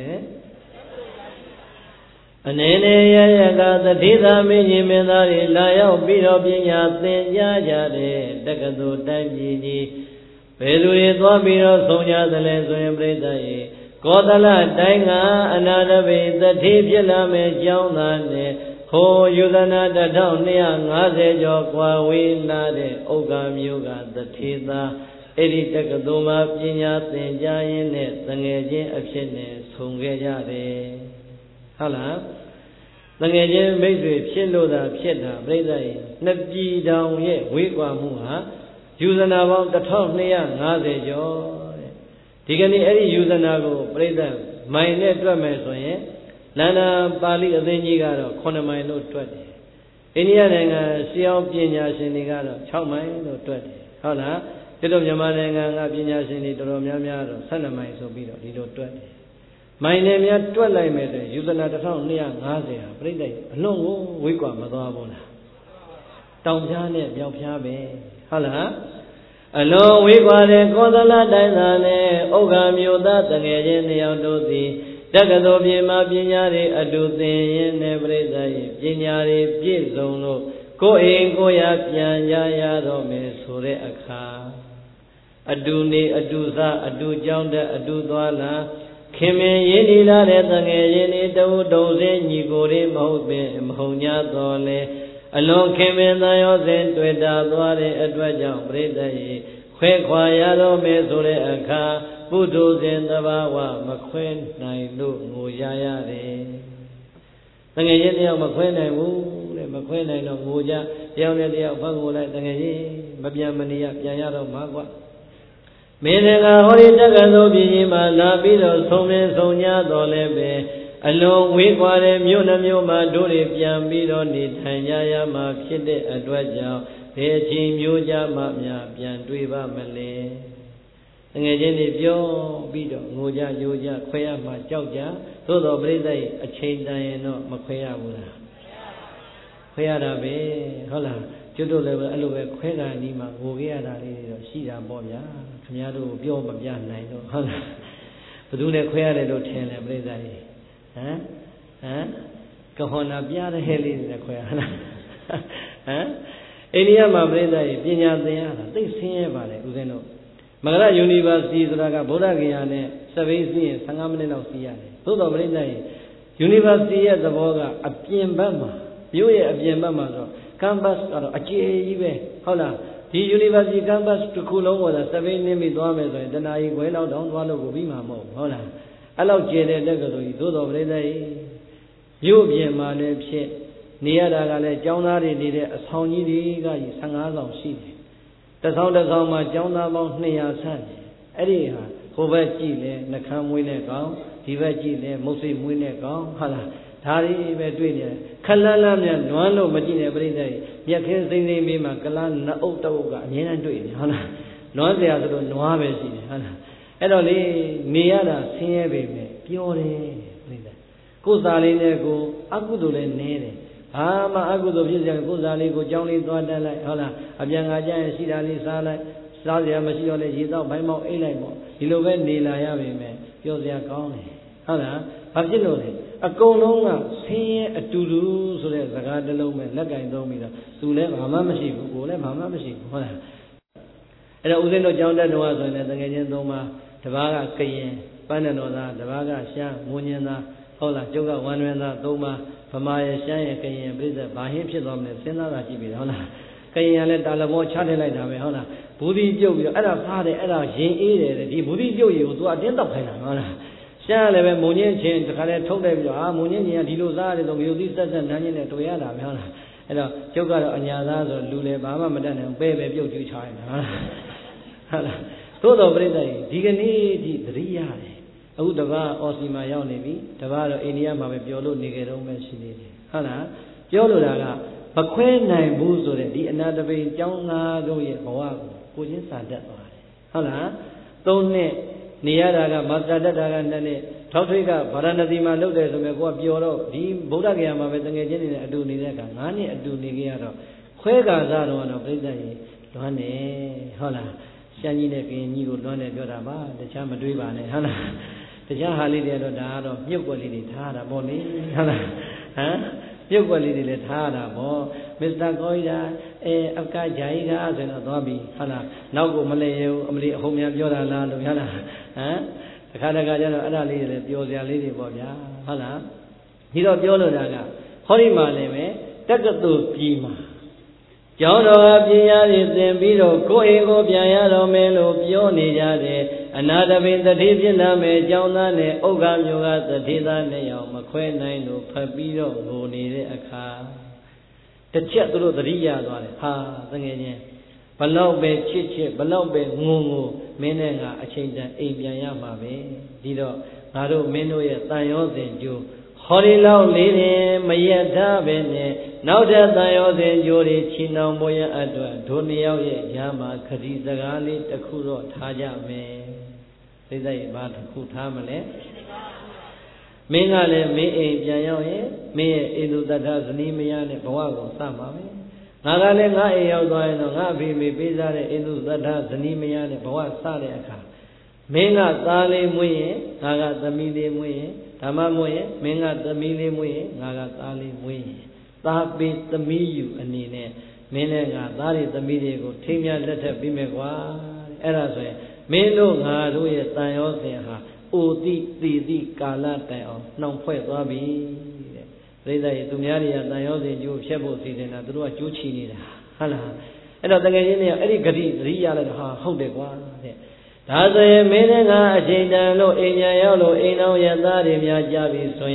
အနေနဲ့ရရကတထေးသားမင်းကြီးမင်းသားတွေလာရောက်ပြီးတော့ပညာသင်ကြားကြတဲ့တက္ကသိုလ်တိုင်းပြည်ကြီးဘယ်လိုတွေသွားပြီးတော့ဆုံးကြသလဲဆိုရင်ပြိဿရဲ့ကောသလတိုင်းကအနာတပိသတိဖြစ်လာမဲ့ကျောင်းသားနဲ့ဟိုယူဇနာတစ်ထောင်နှစ်ရာငါးဆယ်ကျော်ကွာဝေးလာတဲ့ဥက္ကမျိုးကတထေသားအဲ့ဒီတက္ကသိုလ်မှာပညာသင်ကြားရင်းနဲ့တငယ်ချင်းအဖြစ်နဲ့ဆုံခဲ့ကြတယ်ဟုတ်လားတငယ်ချင်းမိတ်ဆွေဖြစ်လို့သာဖြစ်တာပြိဿရဲ့နှစ်ပြည်တောင်ရဲ့ဝေးကွာမှုဟာယူဇနာပေါင်းတစ်ထောင်နှစ်ရာငါးဆယ်ကျော်ဒီကနေ့အဲ့ဒီယူဇနာကိုပြိဿမိုင်နဲ့တွက်မယ်ဆိုရင်လန္ဒာပါဠိအသင်းကြီးကတော့ခုနှစ်မိုင်လို့တွက်တယ်အိန္ဒိယနိုင်ငံရှေးအောင်ပညာရှင်တွေကတော့၆မိုင်လို့တွက်တယ်ဟုတ်လားဒီလိုမြန်မာနိုင်ငံကပညာရှင်တွေတော်တော်များများတော့၁၂မိုင်ဆိုပြီးတော့ဒီလိုတွက်တယ်မိုင်နဲ့များတွက်လိုက်မယ်ဆိုရင်ယူဇနာတစ်ထောင်နှစ်ရာငါးဆယ်ဟာပြိဿအလွန်ကိုဝေးကွာမသွားဘူးလားတောင်ပြားနဲ့မြောက်ပြားပဲဟုတ်လားအလုံးဝေးကွာတဲ့ကောသလတိုင်းသားနဲ့ဥက္ကမျိုးသားတငယ်ချင်းနှစ်ယောက်တို့သည်တက္ကသိုလ်ပြည်မှာပညာတွေအတူသင်ရင်းနဲ့ပြိဿရဲ့ပညာတွေပြည့်စုံလို့ကိုယ်အိမ်ကိုယ်ရပြန်ကြရတော့မယ်ဆိုတဲ့အခါအတူနေအတူစားအတူကြောင်းတဲ့အတူသွားလာခင်မင်ရင်းဒီလာတဲ့တငယ်ချင်းတွေတဝတုံစင်းညီကိုတွေမဟုတ်ပင်မဟုတ်냐တော်လေအလွန်ခင်မင်သံရောစဉ်တွေ့တာသွားတဲ့အတွက်ကြောင့်ပြိဿရဲ့ခွဲခွာရတော့မယ်ဆိုတဲ့အခါပုထုဇဉ်တဘာဝမခွဲနိုင်လို့ငိုရရတယ်။တငယ်ချင်းတယောက်မခွဲနိုင်ဘူးတဲ့မခွဲနိုင်တော့ငိုကြတရားနဲ့တရားဖတ်ကိုလိုက်တကယ်ကြီးမပြန်မနေရပြန်ရတော့မှာကွာမင်းကဟောဒီတက္ကသိုလ်ပြည်ကြီးမှာလာပြီးတော့ဆုံးနေဆုံး냐တော်လဲပဲအလုံးဝေးကွာတဲ့မြို့နှမျိုးမှာတို့တွေပြန်ပြီးတော့နေထိုင်ကြရမှာဖြစ်တဲ့အတွက်ကြောင့်ဘယ်အချိန်မျိုးကြမှများပြန်တွေ့ပါမလဲတကယ်ချင်းတွေပြောပြီးတော့ငိုကြယိုကြခွဲရမှာကြောက်ကြသို့တော်ပြိဿရဲ့အချိန်တန်ရင်တော့မခွဲရဘူးလားခွဲရတာပဲဟုတ်လားကျွတ်တို့လည်းပဲအဲ့လိုပဲခွဲတာနီးမှာငိုခဲ့ရတာလေးတွေတော့ရှိတာပေါ့ဗျာခင်ဗျားတို့ပြောမပြနိုင်တော့ဟုတ်လားဘယ်သူနဲ့ခွဲရတယ်လို့ထင်တယ်ပြိဿရဲ့ဟမ်ဟမ်ကဟောနာပြတဲ့ဟဲလေးနဲ့ခွဲရလားဟမ်အိန္ဒိယမှာပြိဿရဲ့ပညာသင်ရတာသိဆင်းရဲပါလေဦးဇင်းတို့မဂရယူနီဗာစီဆိုတာကဗုဒ္ဓဂယာနဲ့စပိတ်စီးရင်ဆယ်၅မိနစ်လောက်စီးရတယ်သို့တော်ပြိဿရဲ့ယူနီဗာစီရဲ့သဘောကအပြင်ဘက်မှာမြို့ရဲ့အပြင်ဘက်မှာဆိုကမ်ပတ်ကတော့အကျယ်ကြီးပဲဟုတ်လားဒီ University campus တစ်ခုလုံးပေါ်တာစပိန်နေပြီးသွားမယ်ဆိုရင်တနာရီခွဲလောက်တောင်သွားလို့ကိုပြီးမှာမဟုတ်ဟုတ်လားအဲ့လောက်ကျယ်တဲ့တက်ကလေးသို့တော်ပြိဿရဲ့မြို့ပြင်မှာလည်းဖြစ်နေရတာကလည်းကျောင်းသားတွေနေတဲ့အဆောင်ကြီးတွေကကြီးဆယ်ငါးဆောင်ရှိတယ်တစ်ဆောင်တစ်ဆောင်မှာကျောင်းသားပေါင်းနှစ်ရာဆန့်တယ်အဲ့ဒီဟာဟိုဘက်ကြည့်လဲနှခမ်းမွေးနဲ့ကောင်းဒီဘက်ကြည့်လဲမုတ်စိတ်မွေးနဲ့ကောင်းဟုတ်လားဒါတွေပဲတွေ့နေတယ်ခလန်းလန်းများနွမ်းလို့မကြည့်နဲ့ပြိဿရဲ့မြက်ခင်းစိမ့်စိမ့်ပြီးမှကလားနှအုပ်တအုပ်ကအမြဲတမ်းတွေ့နေဟုတ်လားနွမ်းစရာဆိုလို့နွားပဲရှိတယ်ဟုတ်လားအဲ့တော့လေနေရတာဆင်းရဲပေမဲ့ပြောတယ်ပြိဿကိုယ်စားလေးနဲ့ကိုအကုသိုလ်လည်းနည်းတယ်ဘာမှအကုသိုလ်ဖြစ်စရာကိုယ်စားလေးကိုကြောင်းလေးသွားတက်လိုက်ဟုတ်လားအပြန်ငါကြရင်ရှိတာလေးစားလိုက်စားစရာမရှိတော့လေရေတော့ဘိုင်းမောက်အိတ်လိုက်ပေါ့ဒီလိုပဲနေလာရပေမဲ့ပြောစရာကောင်းတယ်ဟုတ်လားဘာဖြစ်လို့လဲအကုန်လုံးကဆင်းရဲအတူတူဆိုတဲ့စကားတစ်လုံးပဲလက်ကင်သုံးပြီးတော့သူလည်းဘာမှမရှိဘူးကိုလည်းဘာမှမရှိဘူးဟုတ်လားအဲ့တော့ဦးဇင်းတို့ကြောင်းတက်တော်ဆိုရင်လည်းတကယ်ချင်းသုံးပါတပားကကရင်ပန်းနယ်တော်သားတပားကရှားမွန်ညင်သားဟုတ်လားကျုပ်ကဝမ်းတွင်သားသုံးပါဗမာရဲ့ရှမ်းရဲ့ကရင်ပြိဿဘာဟင်းဖြစ်သွားမလဲစဉ်းစားတာကြည့်ပြီဟုတ်လားကရင်ကလည်းတာလဘောချထည့်လိုက်တာပဲဟုတ်လားဘူးဒီပြုတ်ပြီးတော့အဲ့ဒါဖားတယ်အဲ့ဒါရင်အေးတယ်ဒီဘူးဒီပြုတ်ရေကို तू အတင်းတောက်ခိုင်းတာဟုတ်လားရှားလည်းပဲမုံညင်းချင်းတခါလဲထုတ်လိုက်ပြီးတော့အာမုံညင်းကြီးကဒီလိုစားရတယ်ဆိုမြို့သီးဆက်ဆက်နန်းချင်းနဲ့တွေ့ရတာပဲဟုတ်လားအဲ့တော့ကျုပ်ကတော့အညာသားဆိုလူလည်းဘာမှမတတ်နိုင်ပဲပဲပြုတ်ကျွေးချရတယ်ဟုတ်လားဟုတ်လားသို့တော်ပြိဿကြီးဒီကနေ့ဒီသတိရတယ်အခုတပားအော်စီမှာရောက်နေပြီတပားတော့အိန္ဒိယမှာပဲပျော်လို့နေကြတော့မှရှိနေတယ်ဟုတ်လားပြောလို့တာကမခွဲနိုင်ဘူးဆိုတဲ့ဒီအနာတပိန်ကျောင်းသားတို့ရဲ့ဘဝကိုကိုချင်းစာတတ်သွားတယ်ဟုတ်လားသုံးနှစ်နေရတာကမာစတာတက်တာကနှစ်နှစ်ထောက်ထွေးကဗာရာဏသီမှာလုပ်တယ်ဆိုမြဲကိုကပျော်တော့ဒီဗုဒ္ဓဂယာမှာပဲတငယ်ချင်းတွေနဲ့အတူနေတဲ့အခါငါးနှစ်အတူနေကြရတော့ခွဲကာစားတော့တော့ပြိဿကြီးလွမ်းနေဟုတ်လားရှမ်းကြီးနဲ့ကရင်ကြီးကိုလွမ်းနေပြောတာပါတခြားမတွေးပါနဲ့ဟုတ်လားတခြားဟာလေးတွေတော့ဒါကတော့မြုပ်ွက်လေးတွေထားတာပေါ့လေဟုတ်လားဟမ်မြုပ်ွက်လေးတွေလည်းထားတာပေါ့မစ္စတာကိုကြီးကအဲအကဂျာကြီးကဆိုတော့သွားပြီဟုတ်လားနောက်ကိုမလဲရဘူးအမလီအဟုန်များပြောတာလားလို့ဟုတ်လားဟမ်တခါတခါကျတော့အဲ့ဒါလေးတွေလည်းပြောစရာလေးတွေပေါ့ဗျာဟုတ်လားဒီတော့ပြောလို့တာကဟောဒီမှာလည်းပဲတက္ကသိုလ်ပြည်မှာကျောင်းတော်ကပညာရည်သင်ပြီးတော့ကိုယ်အိမ်ကိုပြန်ရတော်မယ်လို့ပြောနေကြတယ်အနာတပိန်တတိဖြစ်လာမယ်ကျောင်းသားနဲ့ဥက္ကမျိုးကတတိသားနဲ့ရောမခွဲနိုင်လို့ဖတ်ပြီးတော့ငိုနေတဲ့အခါတစ်ချက်သူတို့သတိရသွားတယ်ဟာတကယ်ချင်းဘလောက်ပဲချစ်ချစ်ဘလောက်ပဲငုံငုံမင်းနဲ့ငါအချိန်တန်အိမ်ပြန်ရမှာပဲဒီတော့ငါတို့မင်းတို့ရဲ့တန်ရောစဉ်ကျိုးဟောဒီလောက်လေးတင်မရက်ထားပဲနဲ့နောက်တဲ့တန်ရောစဉ်ကျိုးတွေချီနှောင်ပေါ်ရအတွက်ဒုနှစ်ယောက်ရဲ့ညာမှာခတိစကားလေးတစ်ခုတော့ထားကြမယ်သိစိတ်ဘာတစ်ခုထားမလဲမင်းကလည်းမင်းအိမ်ပြန်ရောက်ရင်မင်းရဲ့အိန္ဒုတ္တဇနီးမယားနဲ့ဘဝကိုစမှာပဲငါကလည်းငါအိမ်ရောက်သွားရင်တော့ငါအဖေမေပေးစားတဲ့အိန္ဒုတ္တဇနီးမယားနဲ့ဘဝစတဲ့အခါမင်းကသားလေးမွေးရင်ငါကသမီးလေးမွေးရင်ဓမ္မမွေးရင်မင်းကသမီးလေးမွေးရင်ငါကသားလေးမွေးရင်သားပေးသမီးယူအနေနဲ့မင်းနဲ့ငါသားတွေသမီးတွေကိုထိမ်းမြလက်ထက်ပြီးမယ်ကွာအဲ့ဒါဆိုရင်မင်းတို့ငါတို့ရဲ့တန်ရောစဉ်ဟာအိုတိတိတိကာလတိုင်အောင်နှောင်ဖွဲ့သွားပြီတဲ့ပြိဿရဲ့သူများတွေကတန်ရောစဉ်ကျိုးဖြတ်ဖို့စီစဉ်တာသူတို့ကကျိုးချီနေတာဟုတ်လားအဲ့တော့တကယ်ချင်းတွေကအဲ့ဒီဂတိသတိရလိုက်တော့ဟာဟုတ်တယ်ကွာတဲ့ဒါဆိုရင်မင်းနဲ့ငါအချိန်တန်လို့အိမ်ညာရောက်လို့အိမ်တော်ရသားတွေများကြပြီဆိုရင်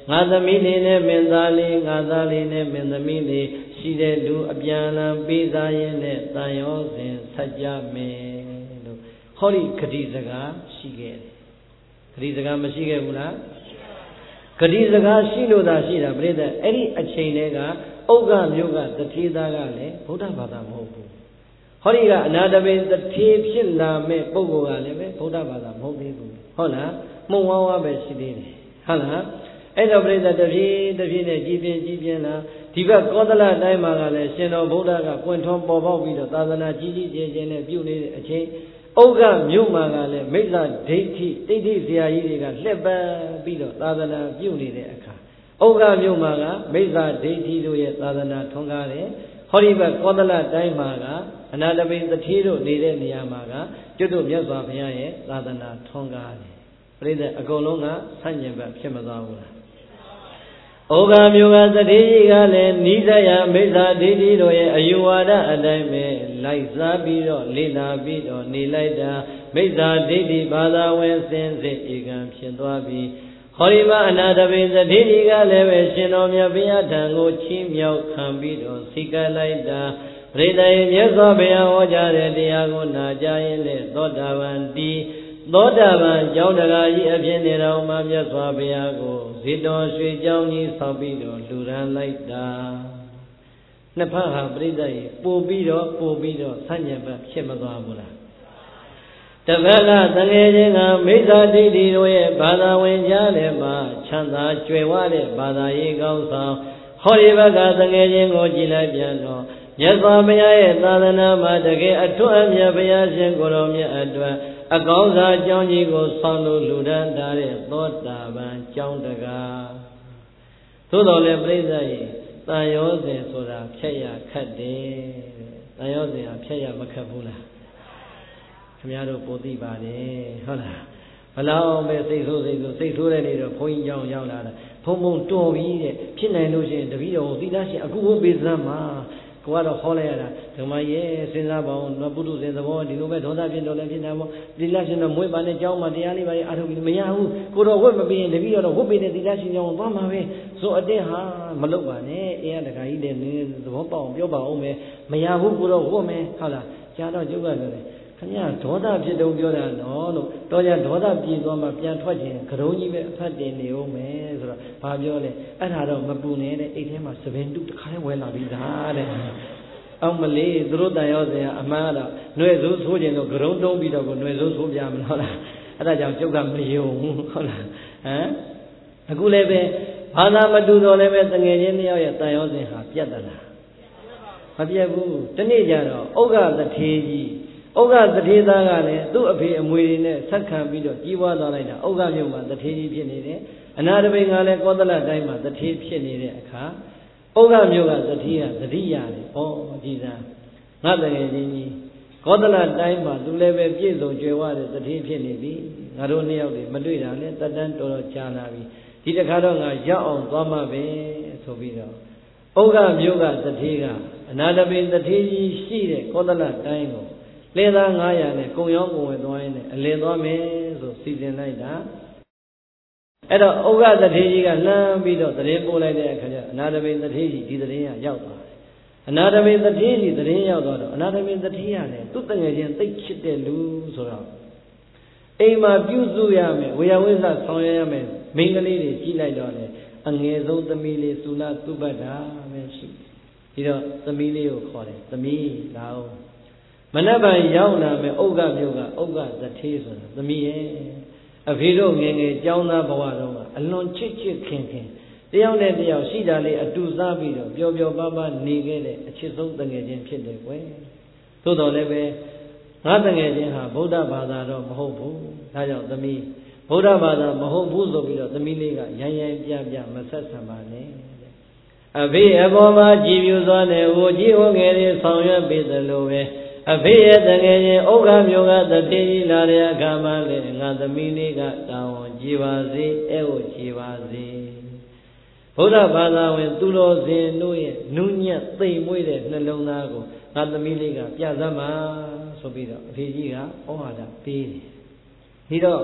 ငါသမီးလေးနဲ့မင်းသားလေးငါသားလေးနဲ့မင်းသမီးလေးရှိတဲ့လူအပြန်လန်ပေးစားရင်းနဲ့တန်ရောစဉ်ဆက်ကြမယ်လို့ဟောဒီဂတိစကားရှိခဲ့တယ်ဂတိစကားမရှိခဲ့ဘူးလားဂတိစကားရှိလို့သာရှိတာပြိတ္တအဲ့ဒီအချိန်တွေကဥက္ကမျိုးကတတိသားကလည်းဗုဒ္ဓဘာသာမဟုတ်ဘူးဟောဒီကအနာတပိတတိဖြစ်လာမဲ့ပုဂ္ဂိုလ်ကလည်းပဲဗုဒ္ဓဘာသာမဟုတ်သေးဘူးဟုတ်လားမှုံဝါးဝါပဲရှိသေးတယ်ဟုတ်လားအဲ့တော့ပြိတ္တတဖြည်းတဖြည်းနဲ့ကြီးပြင်းကြီးပြင်းလာဒီဘက်ကောသလတိုင်းမှာကလည်းရှင်တော်ဗုဒ္ဓကပွင့်ထွန်းပေါ်ပေါက်ပြီးတော့သာသနာကြီးကြီးကျယ်ကျယ်နဲ့ပြုနေတဲ့အချိန်ဥက္ကမြို့မှာကလည်းမိစ္ဆာဒိဋ္ဌိတိဋ္ဌိဆရာကြီးတွေကလှက်ပန်းပြီးတော့သာသနာပြုနေတဲ့အခါဥက္ကမြို့မှာကမိစ္ဆာဒိဋ္ဌိတို့ရဲ့သာသနာထွန်းကားတယ်ဟောဒီဘက်ကောသလတိုင်းမှာကအနာတပိသတိတို့နေတဲ့နေရာမှာကကျွတ်တို့မြတ်စွာဘုရားရဲ့သာသနာထွန်းကားတယ်ပြိဿအကုန်လုံးကဆန့်ကျင်ဘက်ဖြစ်မသွားဘူးလားဩဃမျိုးကသတိကြီးကလည်းနိစ္စယမိစ္ဆာဒိဋ္ဌိတို့ရဲ့အယူဝါဒအတိုင်းပဲလိုက်စားပြီးတော့လေ့လာပြီးတော့နေလိုက်တာမိစ္ဆာဒိဋ္ဌိဘာသာဝင်စင်စစ်ဧကံဖြစ်သွားပြီးဟောဒီမှာအနာတပိသတိကြီးကလည်းပဲရှင်တော်မြတ်ဘုရားထံကိုချီးမြှောက်ခံပြီးတော့စိကလိုက်တာပရိသတ်ရဲ့မြတ်စွာဘုရားဟောကြားတဲ့တရားကိုနာကြားရင်လည်းသောတာပန်တည်သောတာပန်ကျောင်းတရားကြီးအဖြစ်နေတော်မှာမြတ်စွာဘုရားကိုဇေတော်ရွှေကျောင်းကြီးဆောက်ပြီးတော့လူရန်လိုက်တာနှစ်ဖက်ဟာပြိဿကြီးပို့ပြီးတော့ပို့ပြီးတော့ဆန့်ကျင်ဘက်ဖြစ်မသွားဘူးလားတပတ်ကတငယ်ချင်းကမိစ္ဆာဒိဋ္ဌိတို့ရဲ့ဘာသာဝင်ကြားထဲမှာချမ်းသာကြွယ်ဝတဲ့ဘာသာရေးကောင်းဆောင်ဟောဒီဘက်ကတငယ်ချင်းကိုကြည်လိုက်ပြန်တော့မြတ်စွာဘုရားရဲ့သာသနာမှာတကယ်အထွတ်အမြတ်ဘုရားရှင်ကိုယ်တော်မြတ်အတွက်အကောင်းစားကျောင်းကြီးကိုဆောင်းလို့လူဒန်းတာတဲ့သောတာပန်ကျောင်းတကားသို့တော်လည်းပြိဿရဲ့တန်ရောစဉ်ဆိုတာဖြတ်ရခတ်တယ်တန်ရောစဉ်ဟာဖြတ်ရမခတ်ဘူးလားခင်ဗျားတို့ပိုသိပါတယ်ဟုတ်လားဘလောက်ပဲစိတ်ဆိုးစိတ်ဆိုးစိတ်ဆိုးတဲ့နေတော့ဘုန်းကြီးကျောင်းရောက်လာတာဘုံဘုံတော်ပြီးတဲ့ဖြစ်နိုင်လို့ရှိရင်တပည့်တော်ကိုသီလရှင်အခုဟုတ်ပေးစမ်းပါကိုကတော့ဟောလိုက်ရတာဓမ္မရဲ့စဉ်းစားပါအောင်ပုထုဇဉ်သဘောဒီလိုပဲဒေါသဖြစ်တော့လည်းဖြစ်နေမှာသီလရှင်တော့မွေးပါနဲ့ကြောင်းမှာတရားလေးပါအားထုတ်ပြီးမရဘူးကိုတော့ဝတ်မပြီးရင်တပည့်တော်ဝတ်ပြီးတဲ့သီလရှင်ကြောင်းသွားမှာပဲဆိုအတင်းဟာမလုပ်ပါနဲ့အေးရတခါကြီးတဲ့နင်းသဘောပေါအောင်ပြောပါအောင်မယ်မရဘူးကိုတော့ဝတ်မယ်ဟုတ်လားကြာတော့ကျုပ်ကပြောတယ်ခင်ဗျာဒေါသဖြစ်တုံးပြောတာနော်လို့တော့ကြဒေါသပြေသွားမှပြန်ထွက်ခြင်းကရုံးကြီးပဲအဖတ်တင်နေဦးမယ်ဆိုတော့ဘာပြောလဲအဲ့ဒါတော့မပူနဲ့တဲ့အိတ်ထဲမှာသပင်တုတခါလဲဝဲလာပြီးသားတဲ့အောင်မလေးသူတို့တန်ရောစင်အမှန်ကတော့ຫນွေစိုးဆိုးခြင်းတော့ကရုံးတုံးပြီးတော့ကိုຫນွေစိုးဆိုးပြမလို့လားအဲ့ဒါကြောင့်ကျုပ်ကမယုံဘူးဟုတ်လားဟမ်အခုလည်းပဲဘာသာမတူတော့လည်းပဲတငယ်ချင်းတယောက်ရဲ့တန်ရောစင်ဟာပြတ်သလားမပြတ်ဘူးဒီနေ့ကျတော့ဥက္ကသထေကြီးဥက္ကသထေသားကလည်းသူ့အဖေအမွေတွေနဲ့ဆက်ခံပြီးတော့ကြီးပွားသွားလိုက်တာဥက္ကမြို့မှာသထေကြီးဖြစ်နေတယ်အနာတပိန်ကလည်းကောသလတိုင်းမှာသထေဖြစ်နေတဲ့အခါဥက္ကမြို့ကသတိကသတိရတယ်။ဩဒီသာငါတကယ်ချင်းကြီးကောသလတိုင်းမှာသူလည်းပဲပြည့်စုံကြွယ်ဝတဲ့သတိဖြစ်နေပြီ။ငါတို့နှစ်ယောက်တွေမတွေ့တာနဲ့တတန်းတော်တော်ကြာလာပြီ။ဒီတခါတော့ငါရောက်အောင်သွားမှပဲဆိုပြီးတော့ဥက္ကမြို့ကသတိကအနာတပိသတိကြီးရှိတဲ့ကောသလတိုင်းကိုလေသားန၅ရာနဲ့ကုံရောင်းကုံဝယ်သွားရင်လည်းအလင်းသွားမယ်ဆိုစီစဉ်လိုက်တာအဲ့တော့ဥက္ကသတိကြီးကလှမ်းပြီးတော့သတင်းပို့လိုက်တဲ့အခါကျအနာတပိသတိကြီးဒီသတင်းကရောက်သွားတယ်အနာတပိသတိကြီးသတင်းရောက်သွားတော့အနာတပိသတိကလည်းသူ့တငယ်ချင်းသိချစ်တဲ့လူဆိုတော့အိမ်မှာပြုစုရမယ်ဝေယဝိဇ္ဇဆောင်ရရမယ်မိန်းကလေးတွေကြီးလိုက်တော့လေအငယ်ဆုံးသမီးလေးသုလသုပတ္တာပဲရှိပြီးတော့သမီးလေးကိုခေါ်တယ်သမီးလာအောင်မနက်ဖြန်ရောက်လာမယ်ဥက္ကမြို့ကဥက္ကသတိဆိုတာသမီးရဲ့အဖေတို့ငယ်ငယ်ကျောင်းသားဘဝတော့ကအလွန်ချစ်ချစ်ခင်ခင်တယောက်နဲ့တယောက်ရှိတာလေးအတူစားပြီးတော့ပျော်ပျော်ပါးပါးနေခဲ့တဲ့အချစ်ဆုံးတငယ်ချင်းဖြစ်တယ်ကွယ်သို့တော်လည်းပဲငါတငယ်ချင်းဟာဗုဒ္ဓဘာသာတော့မဟုတ်ဘူးဒါကြောင့်သမီးဗုဒ္ဓဘာသာမဟုတ်ဘူးဆိုပြီးတော့သမီးလေးကရိုင်းရိုင်းပြပြမဆက်ဆံပါနဲ့အဖေအပေါ်မှာကြည်ပြူစွာနဲ့ဟိုကြီးဟိုငယ်လေးဆောင်ရွက်ပေးသလိုပဲအဖေရဲ့တကယ်ချင်းဥက္ကမျိုးကတတိကြီးလာတဲ့အခါမှာလေငါသမီးလေးကတောင်းဝန်ကြည်ပါစေအဲ့ကိုကြည်ပါစေဗုဒ္ဓဘာသာဝင်သူတော်စင်တို့ရဲ့နုညံ့သိမ်မွေ့တဲ့နှလုံးသားကိုငါသမီးလေးကပြသမှာဆိုပြီးတော့အဖေကြီးကဩဝါဒပေးတယ်ဒီတော့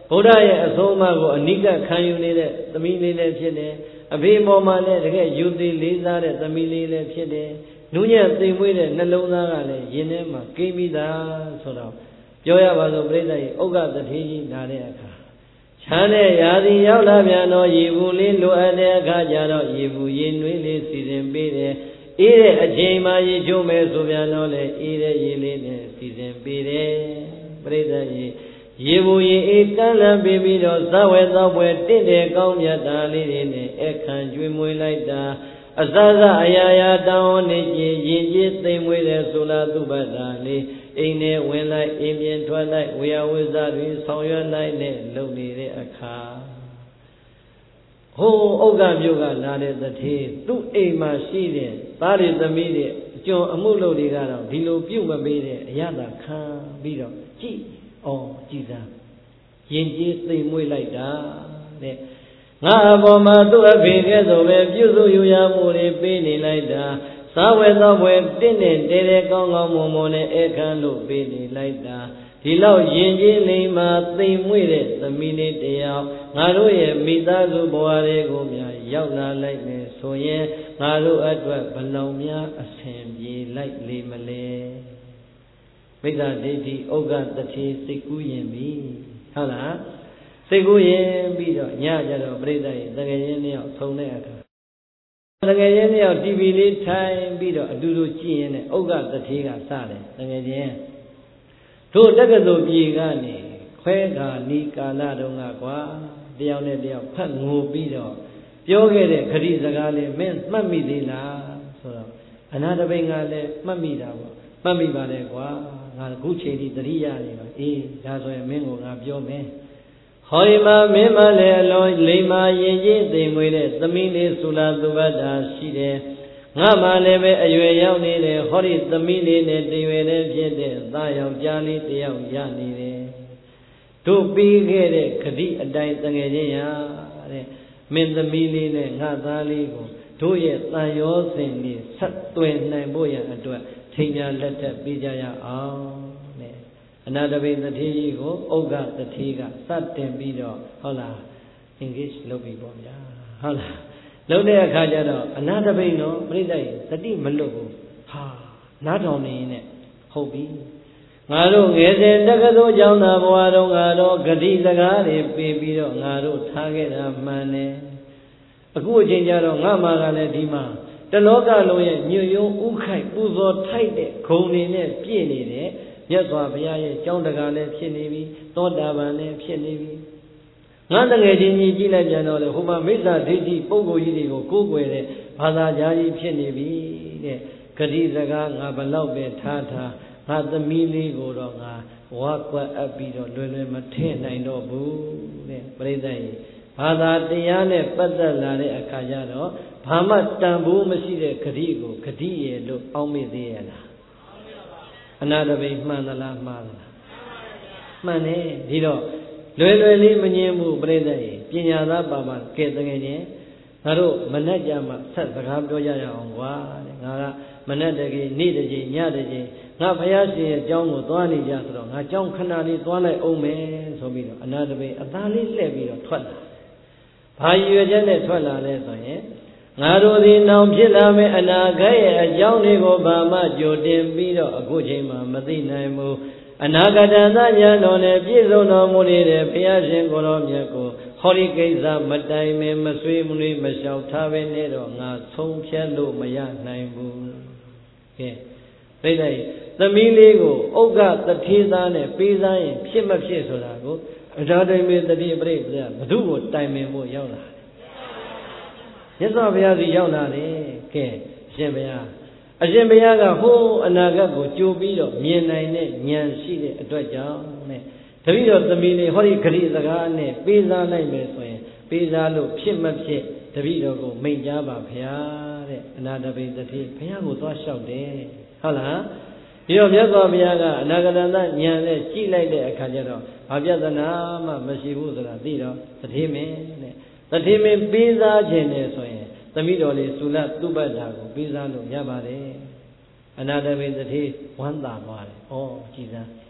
ဗုဒ္ဓရဲ့အဆုံးအမကိုအနိကခံယူနေတဲ့သမီးလေးလည်းဖြစ်တယ်အဖေပေါ်မှာလည်းတကယ်ယူသေးလေးစားတဲ့သမီးလေးလည်းဖြစ်တယ်နူးညံ့သိမ်မွေးတဲ့နှလုံးသားကလည်းယင်ထဲမှာကိမိတာဆိုတော့ပြောရပါစို့ပြိဿကြီးဥက္ကတထေကြီးနာတဲ့အခါချမ်းတဲ့ရာသီရောက်လာပြန်တော့ရေဘူးလေးလိုအပ်တဲ့အခါကျတော့ရေဘူးရေနွေးလေးစီစဉ်ပေးတယ်အေးတဲ့အချိန်မှရေချိုးမယ်ဆိုပြန်တော့လေအေးတဲ့ရေလေးနဲ့စီစဉ်ပေးတယ်ပြိဿကြီးရေဘူးရေအေးကမ်းလမ်းပေးပြီးတော့ဇဝဲသောပွဲတင့်တယ်ကောင်းမြတ်တာလေးတွေနဲ့အခန့်ကျွေးမွေးလိုက်တာအစစအရာရာတောင်းနေကြည်ရင်ကြီးသိမ်မွေးတဲ့ဆိုလာသူပတ္တာလေးအိမ်ထဲဝင်လိုက်အိမ်ပြင်ထွက်လိုက်ဝေယဝိဇ္ဇတွေဆောင်ရွက်လိုက်နဲ့လုပ်နေတဲ့အခါဟိုဥက္ကမြို့ကလာတဲ့တထေးသူ့အိမ်မှာရှိတဲ့သားတွေသမီးတွေအကျွန်အမှုလုပ်တွေကတော့ဒီလိုပြုတ်မပေးတဲ့အရသာခံပြီးတော့ကြည်အောင်ကြည်စားရင်ကြီးသိမ်မွေးလိုက်တာတဲ့ငါအပေါ်မှာသူ့အဖေကဲဆိုပဲပြုစုယူရမှုတွေပေးနေလိုက်တာသာဝေသောဘွယ်တင့်တဲ့တဲတဲကောင်းကောင်းမွန်မွန်နဲ့အခန်းလို့ပေးနေလိုက်တာဒီလောက်ရင်ကြီးလိမ္မာသိမ်မွေ့တဲ့သမီးလေးတယောက်ငါတို့ရဲ့မိသားစုဘဝတွေကိုများရောက်လာလိုက်မယ်ဆိုရင်ငါတို့အတွက်ဘလောင်များအစဉ်ပြေလိုက်လေမလဲမိစ္ဆာဒိဋ္ဌိဥက္ကတထေစိတ်ကူးရင်ပြီဟုတ်လားစိတ်ကူးရင်ပြီးတော့ညကြတော့ပြိဿရဲ့တကယ်ရင်းတယောက်ဆုံတဲ့အခါတကယ်ရင်းတယောက် တီဗီ လေးထိုင်ပြီးတော့အတူတူကြည့်ရင်လည်းဥက္ကတထေကစတယ်တကယ်ချင်းတို့တက္ကသိုလ်ပြည်ကနေခွဲခါနီးကာလတုန်းကကွာတယောက်နဲ့တယောက်ဖတ်ငိုပြီးတော့ပြောခဲ့တဲ့ခရီးစကားလေးမင်းမှတ်မိသေးလားဆိုတော့အနာတပိန်ကလည်းမှတ်မိတာပေါ့မှတ်မိပါလေကွာငါအခုချိန်ဒီတတိယနေပါအေးဒါဆိုရင်မင်းကိုငါပြောမယ်ဟောဒီမှာမင်းမလည်းအလုံးလိမ္မာရင်ကြီးသိမ်မွေးတဲ့သမီးလေးသုလာသူဘတ်တာရှိတယ်ငါမှလည်းပဲအရွယ်ရောက်နေတယ်ဟောဒီသမီးလေးနဲ့တရွယ်နဲ့ဖြစ်တဲ့သားယောက်ျားလေးတယောက်ရနေတယ်တို့ပြီးခဲ့တဲ့ခတိအတိုင်းတငယ်ချင်းရတဲ့မင်းသမီးလေးနဲ့ငါသားလေးကိုတို့ရဲ့တန်ရောစင်လေးဆက်သွင်းနိုင်ဖို့ရအတွက်ထိမ်းများလက်ထပ်ပေးကြရအောင်တဲ့အနာတပိတထေကြီးကိုဥက္ကတထေကစတင်ပြီးတော့ဟုတ်လား engage လုပ်ပြီးပေါ့ဗျာဟုတ်လားလုပ်တဲ့အခါကျတော့အနာတပိတော့ပြိဿရဲ့တတိမလွတ်ဘူးဟာနားထောင်နေရင်နဲ့ဟုတ်ပြီငါတို့ငယ်စဉ်တက္ကသိုလ်ကျောင်းသားဘဝတုန်းကတော့ဂတိစကားတွေပေးပြီးတော့ငါတို့ထားခဲ့တာမှန်တယ်အခုအချိန်ကျတော့ငါမှကလည်းဒီမှာတလောကလုံးရဲ့ညွတ်ယုံဥခိုက်ပူဇော်ထိုက်တဲ့ဂုဏ်တွေနဲ့ပြည့်နေတဲ့မြတ်စွာဘုရားရဲ့ကျောင်းတကာလည်းဖြစ်နေပြီသောတာပန်လည်းဖြစ်နေပြီငါတငယ်ချင်းကြီးကြည့်လိုက်ပြန်တော့လေဟိုမှာမိစ္ဆာဒိဋ္ဌိပုဂ္ဂိုလ်ကြီးတွေကိုကိုးကွယ်တဲ့ဘာသာကြားကြီးဖြစ်နေပြီတဲ့ဂတိစကားငါဘလောက်ပဲထားထားငါသမီးလေးကိုတော့ငါဝါကွက်အပ်ပြီးတော့လွယ်လွယ်မထည့်နိုင်တော့ဘူးတဲ့ပရိသတ်ကြီးဘာသာတရားနဲ့ပတ်သက်လာတဲ့အခါကျတော့ဘာမှတန်ဖိုးမရှိတဲ့ဂတိကိုဂတိရဲ့လို့အောက်မေ့သေးရလားအနာတပိမှန်သလားမှားသလားမှန်တယ်ဒီတော့လွယ်လွယ်လေးမငြင်းဘူးပြိဿရဲ့ပညာသားပါပါကဲတကယ်ချင်းငါတို့မနဲ့ကြမှာဆက်စကားပြောကြရအောင်ကွာတဲ့ငါကမနဲ့တကြီးနေ့တကြီးညတကြီးငါဘုရားရှင်ရဲ့ကျောင်းကိုသွားနေကြဆိုတော့ငါကျောင်းခဏလေးသွားလိုက်အောင်မယ်ဆိုပြီးတော့အနာတပိအသားလေးလှည့်ပြီးတော့ထွက်လာဘာရွယ်ချက်နဲ့ထွက်လာလဲဆိုရင်ငါတို့ဒီနောင်ဖြစ်လာမယ့်အနာဂတ်ရဲ့အကြောင်းတွေကိုဘာမှကြိုတင်ပြီးတော့အခုချိန်မှမသိနိုင်ဘူးအနာဂတသဉာဏ်တော်နဲ့ပြည့်စုံတော်မူနေတဲ့ဘုရားရှင်ကိုယ်တော်မြတ်ကိုဟောဒီကိစ္စမတိုင်မင်မဆွေးမနွေးမလျှောက်ထားပဲနဲ့တော့ငါဆုံးဖြတ်လို့မရနိုင်ဘူးကဲသိလိုက်သမီးလေးကိုဥက္ကတထေသားနဲ့ပေးစားရင်ဖြစ်မဖြစ်ဆိုတာကိုအထာတိုင်မေတတိပရိပဒဘု து ကိုတိုင်ပင်ဖို့ရောက်လာတယ်မြတ်စွာဘုရားစီရောက်လာတယ်ကဲအရှင်ဘုရားအရှင်ဘုရားကဟိုးအနာဂတ်ကိုကြိုပြီးတော့မြင်နိုင်တဲ့ဉာဏ်ရှိတဲ့အတွက်ကြောင့်နဲ့တပည့်တော်သမီးလေးဟောဒီဂရိစကားနဲ့ပေးစားလိုက်မယ်ဆိုရင်ပေးစားလို့ဖြစ်မဖြစ်တပည့်တော်ကိုမိန့်ကြားပါဘုရားတဲ့အနာတပိတတိဘုရားကိုသွားလျှောက်တယ်ဟုတ်လားဒီတော့မြတ်စွာဘုရားကအနာဂတဉာဏ်နဲ့ကြည့်လိုက်တဲ့အခါကျတော့ဘာပြဿနာမှမရှိဘူးဆိုတာသိတော့တတိမင်းတဲ့တတိမင်းပေးစားခြင်းနဲ့ဆိုရင်သမီးတော်လေးသုလသုဘတ်တာကိုပေးစားလို့ရပါတယ်အနာတပိတတိဝမ်းသာသွားတယ်ဩကြည်စမ်း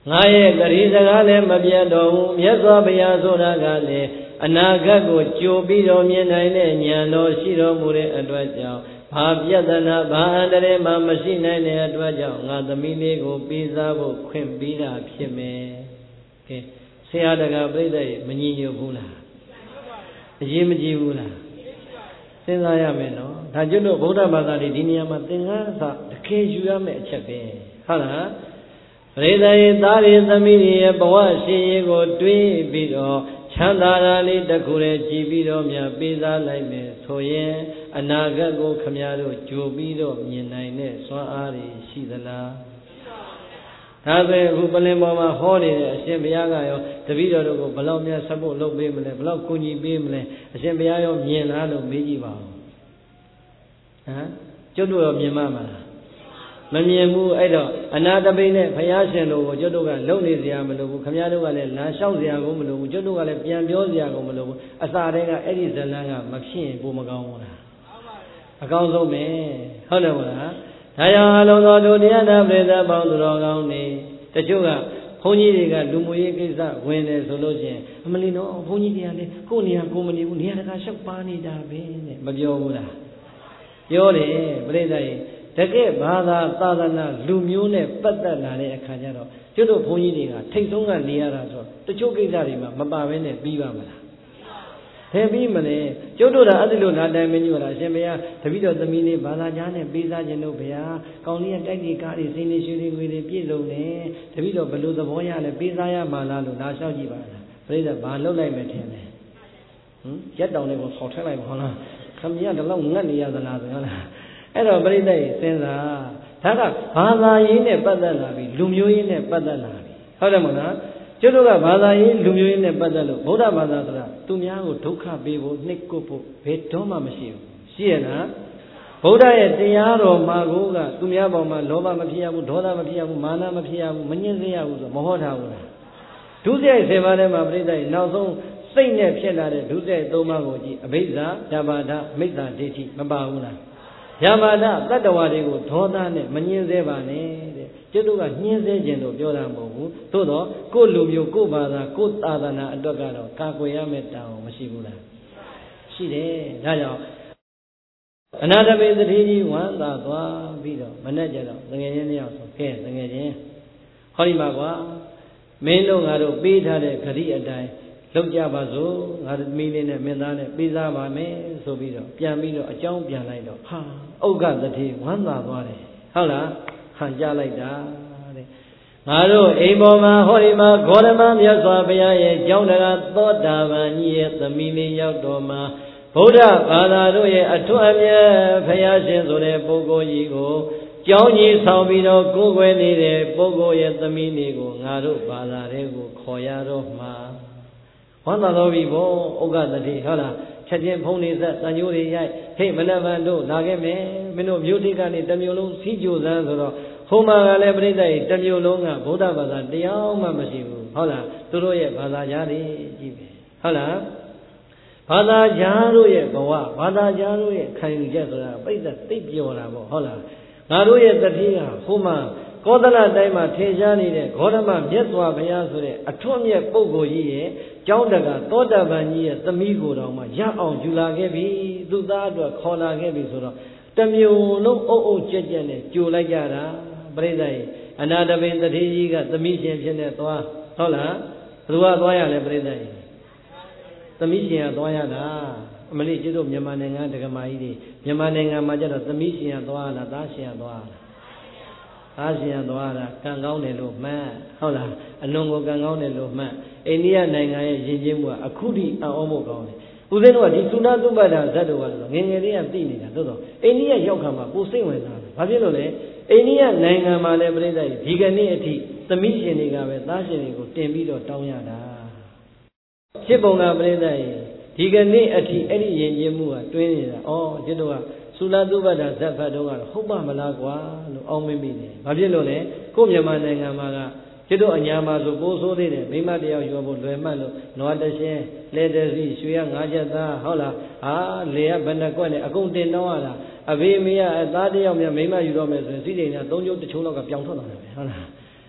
ငါရဲ့ဂရီစကားလည်းမပြတ်တော်ဘူးမြတ်စွာဘုရားဆိုတာကလည်းအနာဂတ်ကိုကြိုပြီးတော့မြင်နိုင်တဲ့ဉာဏ်တော်ရှိတော်မူတဲ့အတွက်ကြောင့်ဘာပြဿနာဘာအန္တရာယ်မှမရှိနိုင်တဲ့အတွက်ကြောင့်ငါသမီးလေးကိုပေးစားဖို့ခွင့်ပေးတာဖြစ်မယ်ကဲဆရာတကာပြိဿရဲ့မညီညွတ်ဘူးလားအရေးမကြီးဘူးလားစဉ်းစားရမယ်နော်ဒါကျွတ်တို့ဗုဒ္ဓဘာသာတွေဒီနေရာမှာသင်္ကန်းစာတကယ်ယူရမယ့်အချက်ပဲဟုတ်လားပရိသတ်ရဲ့သားရင်းသမီးရဲ့ဘဝရှင်ရေးကိုတွေးပြီးတော့ချမ်းသာတာလေးတခုတည်းကြည်ပြီးတော့များပေးစားလိုက်မယ်ဆိုရင်အနာဂတ်ကိုခမည်းတော်ကြိုပြီးတော့မြင်နိုင်တဲ့စွမ်းအားတွေရှိသလားဒါဆိုရင်အခုပလင်ပေါ်မှာဟောနေတဲ့အရှင်ဘုရားကရောတပည့်တော်တို့ကိုဘလောက်များဆက်ဖို့လုပ်ပေးမလဲဘလောက်ကူညီပေးမလဲအရှင်ဘုရားရောမြင်လားလို့မေးကြည့်ပါဦးဟမ်ကျွတ်တို့ရောမြင်မှမလားမမြင်ဘူးအဲ့တော့အနာတပိနဲ့ဘုရားရှင်တို့ကိုကျွတ်တို့ကလုံနေစရာမလိုဘူးခမည်းတော်ကလည်းလာလျှောက်စရာကိုမလိုဘူးကျွတ်တို့ကလည်းပြန်ပြောစရာကိုမလိုဘူးအစာတဲကအဲ့ဒီဇလန်းကမဖြစ်ရင်ပိုမကောင်းဘူးလားအကောင်းဆုံးပဲဟုတ်တယ်မလားဒါကြောင့်အလုံးသောတို့တရားနာပရိသတ်ပေါင်းသူတော်ကောင်းနေတချို့ကဘုန်းကြီးတွေကလူမှုရေးကိစ္စဝင်တယ်ဆိုလို့ချင်းအမလီနော်ဘုန်းကြီးတွေကလည်းကိုယ်နေရာကိုမနေဘူးနေရာတကာလျှောက်ပါနေတာပဲနဲ့မပြောဘူးလားပြောတယ်ပရိသတ်ရဲ့တကယ်ဘာသာသာသနာလူမျိုးနဲ့ပတ်သက်လာတဲ့အခါကျတော့ကျွတ်တို့ဘုန်းကြီးတွေကထိတ်ဆုံးကနေရတာဆိုတချို့ကိစ္စတွေမှာမပါဘဲနဲ့ပြီးပါမလားဖယ်ပြီးမလဲကျွတ်တို့တာအဲ့ဒီလိုနာတိုင်မင်းကြီးကလားအရှင်ဘုရားတပည့်တော်သမီးလေးဘာသာကြားနဲ့ပေးစားခြင်းတို့ဘုရားကောင်းလေးတိုက်ဒီကားတွေစိနေရွှေတွေငွေတွေပြည့်စုံတယ်တပည့်တော်ဘယ်လိုသဘောရလဲပေးစားရမှာလားလို့လာလျှောက်ကြည့်ပါလားပြိဿဘာလုပ်လိုက်မယ်ထင်တယ်ဟမ်ရက်တောင်လေးကိုဆောက်ထည့်လိုက်ပါဟုတ်လားခမရတော့ငတ်နေရသလားဆိုဟုတ်လားအဲ့တော့ပြိဿရဲ့စဉ်းစားဒါကဘာသာရေးနဲ့ပတ်သက်လာပြီလူမျိုးရေးနဲ့ပတ်သက်လာပြီဟုတ်တယ်မဟုတ်လားကျွတ်တို့ကဘာသာရေးလူမျိုးရေးနဲ့ပတ်သက်လို့ဗုဒ္ဓဘာသာဆိုတာသူများကိုဒုက္ခပေးဖို့နှိပ်ကွပ်ဖို့ဘယ်တော့မှမရှိဘူးရှိရလားဗုဒ္ဓရဲ့တရားတော်မှာကိုကသူများပေါ်မှာလောဘမဖြစ်ရဘူးဒေါသမဖြစ်ရဘူးမာနမဖြစ်ရဘူးမညှင်းစေရဘူးဆိုမဟောထားဘူးလားဒုစရိုက်စေပါးထဲမှာပြိဿရဲ့နောက်ဆုံးစိတ်နဲ့ဖြစ်လာတဲ့ဒုစရိုက်သုံးပါးကိုကြည့်အဘိဇ္ဇာဓမ္မဒမိစ္ဆာဒိဋ္ဌိမပါဘူးလားယမဒတတ္တဝါတွေကိုဒေါသနဲ့မညှင်းစေပါနဲ့တဲ့ကျွတ်တို့ကညှင်းစေခြင်းလို့ပြောတာမဟုတ်ဘူးသို့တော့ကိုယ်လူမျိုးကိုယ်ဘာသာကိုယ်သာသနာအတွက်ကတော့ကာကွယ်ရမယ့်တောင်းမရှိဘူးလားရှိတယ်ဒါကြောင့်အနာတပိသတိကြီးဝမ်းသာသွားပြီးတော့မနဲ့ကြတော့ငငယ်ချင်းတယောက်ဆိုကဲငငယ်ချင်းဟောဒီမှာကွာမင်းတို့ငါတို့ပေးထားတဲ့ဂရိအတိုင်းလောက်ကြပါစို့ငါသမီးလေးနဲ့မင်းသားနဲ့ပေးစားပါမယ်ဆိုပြီးတော့ပြန်ပြီးတော့အကြောင်းပြန်လိုက်တော့ဟာဥက္ကသတိဝမ်းသာသွားတယ်ဟုတ်လားဟန်ကြလိုက်တာတဲ့ငါတို့အိမ်ပေါ်မှာဟောဒီမှာဂေါရမမြတ်စွာဘုရားရဲ့ကျောင်းတရားသောတာပန်ကြီးရဲ့သမီးလေးရောက်တော်မှာဗုဒ္ဓဘာသာတို့ရဲ့အထွတ်အမြတ်ဘုရားရှင်ဆိုတဲ့ပုဂ္ဂိုလ်ကြီးကိုကျောင်းကြီးဆောင်ပြီးတော့ကိုယ်ွယ်နေတဲ့ပုဂ္ဂိုလ်ရဲ့သမီးလေးကိုငါတို့ဘာသာတွေကိုခေါ်ရတော့မှာဝမ်းသာတော်ပြီဘောဥက္ကသတိဟုတ်လားချက်ချင်းဖုံးနေဆက်တန်ညိုးတွေရိုက်ဟိတ်မနက်ဗန်တို့လာခဲ့မယ်မင်းတို့မြို့တိကနေတစ်မျိုးလုံးစီးကြိုစမ်းဆိုတော့ဟိုမှာကလည်းပြိဿရဲ့တစ်မျိုးလုံးကဗုဒ္ဓဘာသာတရားမှမရှိဘူးဟုတ်လားသူတို့ရဲ့ဘာသာကြားတွေကြည့်ပဲဟုတ်လားဘာသာကြားတို့ရဲ့ဘဝဘာသာကြားတို့ရဲ့ခံယူချက်ဆိုတာပြိဿသိပြောတာပေါ့ဟုတ်လားငါတို့ရဲ့တတိယဟိုမှာကောသလတိုင်းမှာထင်ရှားနေတဲ့ဂေါရမမြတ်စွာဘုရားဆိုတဲ့အထွတ်မြတ်ပုဂ္ဂိုလ်ကြီးရဲ့ကျောင်းတကသောတာပန်ကြီးရဲ့သမီးကိုယ်တော်မှရအောင်ယူလာခဲ့ပြီသူသားအတွက်ခေါ်လာခဲ့ပြီဆိုတော့တမျိုးလုံးအုပ်အုပ်ကြက်ကြက်နဲ့ကြိုလိုက်ကြတာပြိဿရဲ့အနာတပင်တတိကြီးကသမီးရှင်ဖြစ်နေသွားဟုတ်လားဘယ်သူကသွားရလဲပြိဿရဲ့သမီးရှင်ကသွားရတာအမလေးကျတို့မြန်မာနိုင်ငံဒကမာကြီးတွေမြန်မာနိုင်ငံမှာကျတော့သမီးရှင်ကသွားလားသားရှင်ကသွားလားသားရှင်ကသွားတာကံကောင်းတယ်လို့မှတ်ဟုတ်လားအလွန်ကိုကံကောင်းတယ်လို့မှတ်အိန္ဒိယနိုင်ငံရဲ့ယဉ်ကျေးမှုကအခုထိအံ့ဩဖို့ကောင်းတယ်ဦးဇင်းတို့ကဒီသုဏသုပ္ပတ္တဇတ်တော်ကတော့ငယ်ငယ်လေးကသိနေတာသို့တော့အိန္ဒိယရောက်ခါမှာပိုစိတ်ဝင်စားတယ်ဘာဖြစ်လို့လဲအိန္ဒိယနိုင်ငံမှာလည်းပြိဿကြီးဒီကနေ့အထိသမီးရှင်တွေကပဲသားရှင်တွေကိုတင်ပြီးတော့တောင်းရတာဖြစ်ပုံကပြိဿကြီးဒီကနေ့အထိအဲ့ဒီယဉ်ကျေးမှုကတွင်းနေတာဩကျွတ်တို့ကသုလသုပ္ပတ္တဇတ်ဖတ်တော့ကတော့ဟုတ်ပါမလားကွာလို့အောင်းမင်းမိတယ်ဘာဖြစ်လို့လဲကိုမြန်မာနိုင်ငံမှာကကျွတ်တို့အညာမှာဆိုပိုးဆိုးသေးတယ်မိမတယောက်ရွာဖို့လွယ်မှတ်လို့နွားတရှင်းလဲတစီရွှေရငါးချက်သားဟုတ်လားဟာလေရဘယ်နှကွက်နဲ့အကုန်တင်တော့ရတာအဖေမေကအသားတယောက်မြမိမယူတော့မယ်ဆိုရင်စီးစိမ်ကသုံးကျုပ်တစ်ချုံလောက်ကပြောင်းထွက်လာတယ်ပဲဟုတ်လား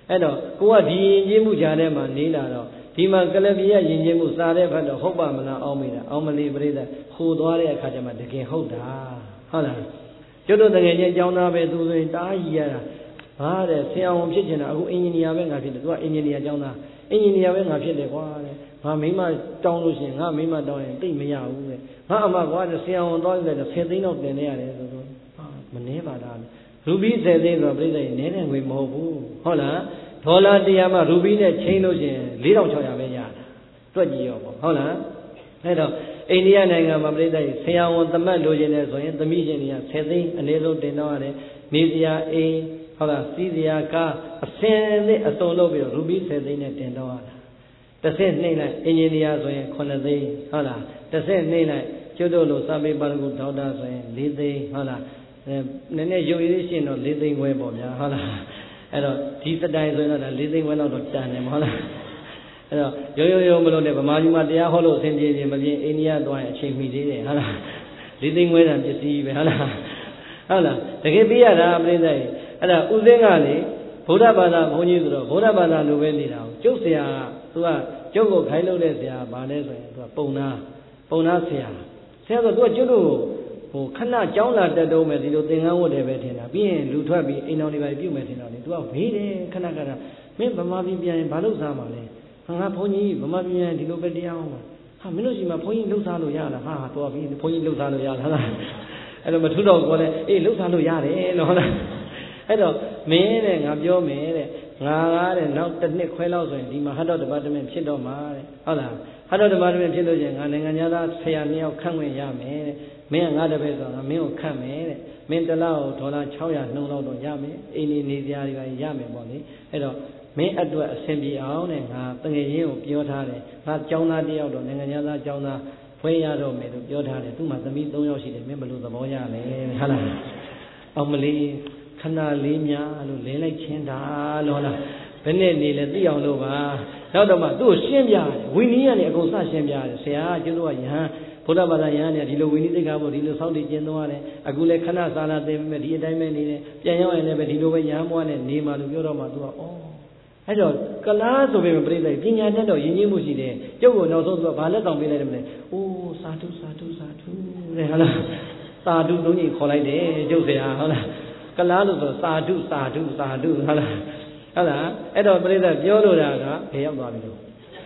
အဲ့တော့ကိုကဒီယဉ်ကျေးမှုကြားထဲမှာနေလာတော့ဒီမှာကလပိယယဉ်ကျေးမှုစားတဲ့ဘက်တော့ဟုတ်ပါမလားအောင်းမိတာအောင်းမလေးပြိဿဟိုသွားတဲ့အခါကျမှတကယ်ဟုတ်တာဟုတ်လားကျွတ်တို့တကယ်ချင်းအကြောင်းသားပဲသူဆိုရင်တားကြီးရတာဟာတဲ့ဆရာဝန်ဖြစ်ချင်တာအခုအင်ဂျင်နီယာပဲငါဖြစ်တယ်သူကအင်ဂျင်နီယာအကြောင်းသားအင်ဂျင်နီယာပဲငါဖြစ်တယ်ကွာတဲ့ငါမိမတောင်းလို့ရှိရင်ငါမိမတောင်းရင်တိတ်မရဘူးတဲ့ငါအမကွာတဲ့ဆရာဝန်သွားလိုက်တယ်ဆယ်သိန်းတော့တင်နေရတယ်ဆိုတော့ဟာမနှဲပါလားရူပီဆယ်သိန်းဆိုတော့ပြိဿကြီးနည်းတဲ့ငွေမဟုတ်ဘူးဟုတ်လားဒေါ်လာတရားမှရူပီနဲ့ချိန်လို့ရှိရင်လေးထောင်ခြောက်ရာပဲရတာတွက်ကြည့်ရောပေါ့ဟုတ်လားအဲ့တော့အိန္ဒိယနိုင်ငံမှာပြိဿကြီးဆရာဝန်သမတ်လိုချင်တယ်ဆိုရင်သမီးရှင်တွေကဆယ်သိန်းအနည်းဆုံးတင်တော့ရတယ်နေစရာအိမ်ဟုတ်လားစီးစရာကားအစင်းနဲ့အစုံလုပ်ပြီးတော့ရူပီဆယ်သိန်းနဲ့တင်တော့ရတာတစ်ဆင့်နှိမ့်လိုက်အင်ဂျင်နီယာဆိုရင်ခုနှစ်သိန်းဟုတ်လားတစ်ဆင့်နှိမ့်လိုက်ကျွတ်တို့လိုစာပေပါရဂုဒေါက်တာဆိုရင်လေးသိန်းဟုတ်လားအဲနည်းနည်းရုပ်ရည်ရှင်းတော့လေးသိန်းခွဲပေါ့ဗျာဟုတ်လားအဲ့တော့ဒီစတိုင်ဆိုရင်တော့လေးသိန်းခွဲလောက်တော့တန်တယ်မဟုတ်လားအဲ့တော့ရိုးရိုးရိုးမလို့နဲ့ဗမာပြည်မှာတရားဟောလို့အဆင်ပြေခြင်းမပြေအိန္ဒိယသွားရင်အချိန်မီသေးတယ်ဟုတ်လားလေးသိန်းခွဲတန်ပစ္စည်းပဲဟုတ်လားဟုတ်လားတကယ်ပြရတာပြိဿကြီးအဲ့ဒါဥစဉ်ကလေဗုဒ္ဓဘာသာဘုန်းကြီးဆိုတော့ဗုဒ္ဓဘာသာလိုပဲနေတာကိုကျုပ်ဆရာကသူကကျုပ်ကိုခိုင်းလို့တဲ့ဆရာဗာလဲဆိုရင်သူကပုံနာပုံနာဆရာဆရာဆိုသူကကျုပ်တို့ဟိုခဏကြောင်းလာတက်တော့မယ်ဒီလိုသင်္ကန်းဝတ်တယ်ပဲထင်တာပြီးရင်လူထွက်ပြီးအိမ်တော်တွေပဲပြုတ်မယ်ထင်တော့လေသူကဝေးတယ်ခဏခဏမင်းဗမာပြည်ပြန်ရင်ဘာလို့စားမှာလဲငါဘုန်းကြီးဗမာပြည်ပြန်ဒီလိုပဲတရားအောင်ပါဟာမင်းတို့ရှိမှဘုန်းကြီးလှုပ်ရှားလို့ရလားဟာဟာတော်ပြီဘုန်းကြီးလှုပ်ရှားလို့ရလားအဲ့လိုမထူတော့ကောလဲအေးလှုပ်ရှားလို့ရတယ်လို့ဟုတ်လားအဲ့တော့မင်းတဲ့ငါပြောမယ်တဲ့ငါကားတဲ့နောက်တစ်နှစ်ခွဲလောက်ဆိုရင်ဒီမှာဟတ်တော်ဒီပါတမင်ဖြစ်တော့မှာတဲ့ဟုတ်လားဟတ်တော်ဒီပါတမင်ဖြစ်လို့ချင်းငါနိုင်ငံသားဆရာနှစ်ယောက်ခန့်ဝင်ရမယ်တဲ့မင်းကငါတပည့်ဆိုတော့မင်းကိုခန့်မယ်တဲ့မင်းတစ်လောက်ဒေါ်လာ၆ရာနှုန်းလောက်တော့ရမယ်အိမ်နေနေစရာတွေပါရမယ်ပေါ့လေအဲ့တော့မင်းအတွက်အဆင်ပြေအောင်တဲ့ငါတငယ်ချင်းကိုပြောထားတယ်ငါကျောင်းသားတစ်ယောက်တော့နိုင်ငံသားကျောင်းသားဖွင့်ရတော့မယ်လို့ပြောထားတယ်သူ့မှာသမီး၃ယောက်ရှိတယ်မင်းဘယ်လိုသဘောရလဲဟုတ်လားအောင်မလေးခဏလေးများလို့လဲလိုက်ချင်းတာလို့လားဘယ်နဲ့နေလဲသိအောင်လို့ပါနောက်တော့မှသူ့ကိုရှင်းပြတယ်ဝိနည်းကနေအကုန်စရှင်းပြတယ်ဆရာကကျတို့ကယဟန်ဘုရားဘာသာယဟန်เนี่ยဒီလိုဝိနည်းသိက္ခာဖို့ဒီလိုစောင့်တည်ကျင့်သွားတယ်အခုလည်းခဏစာလာသိပေမဲ့ဒီအတိုင်းပဲနေတယ်ပြန်ရောက်ရင်လည်းပဲဒီလိုပဲယဟန်ဘွားနဲ့နေမှလို့ပြောတော့မှသူကဩအဲ့တော့ကလားဆိုပေမဲ့ပြိဿပညာတတ်တော့ယဉ်ကျေးမှုရှိတယ်ကျုပ်ကိုနောက်ဆုံးသူကဘာလက်ဆောင်ပေးလိုက်တယ်မလဲအိုးစာထုစာထုစာထုတဲ့ဟုတ်လားစာထုလုံးကြီးခေါ်လိုက်တယ်ကျုပ်ဆရာဟုတ်လားကလားလို့ဆိုစာဓုစာဓုစာဓုဟုတ်လားဟုတ်လားအဲ့တော့ပြိဿပြောလို့တာကဘယ်ရောက်သွားပြီလို့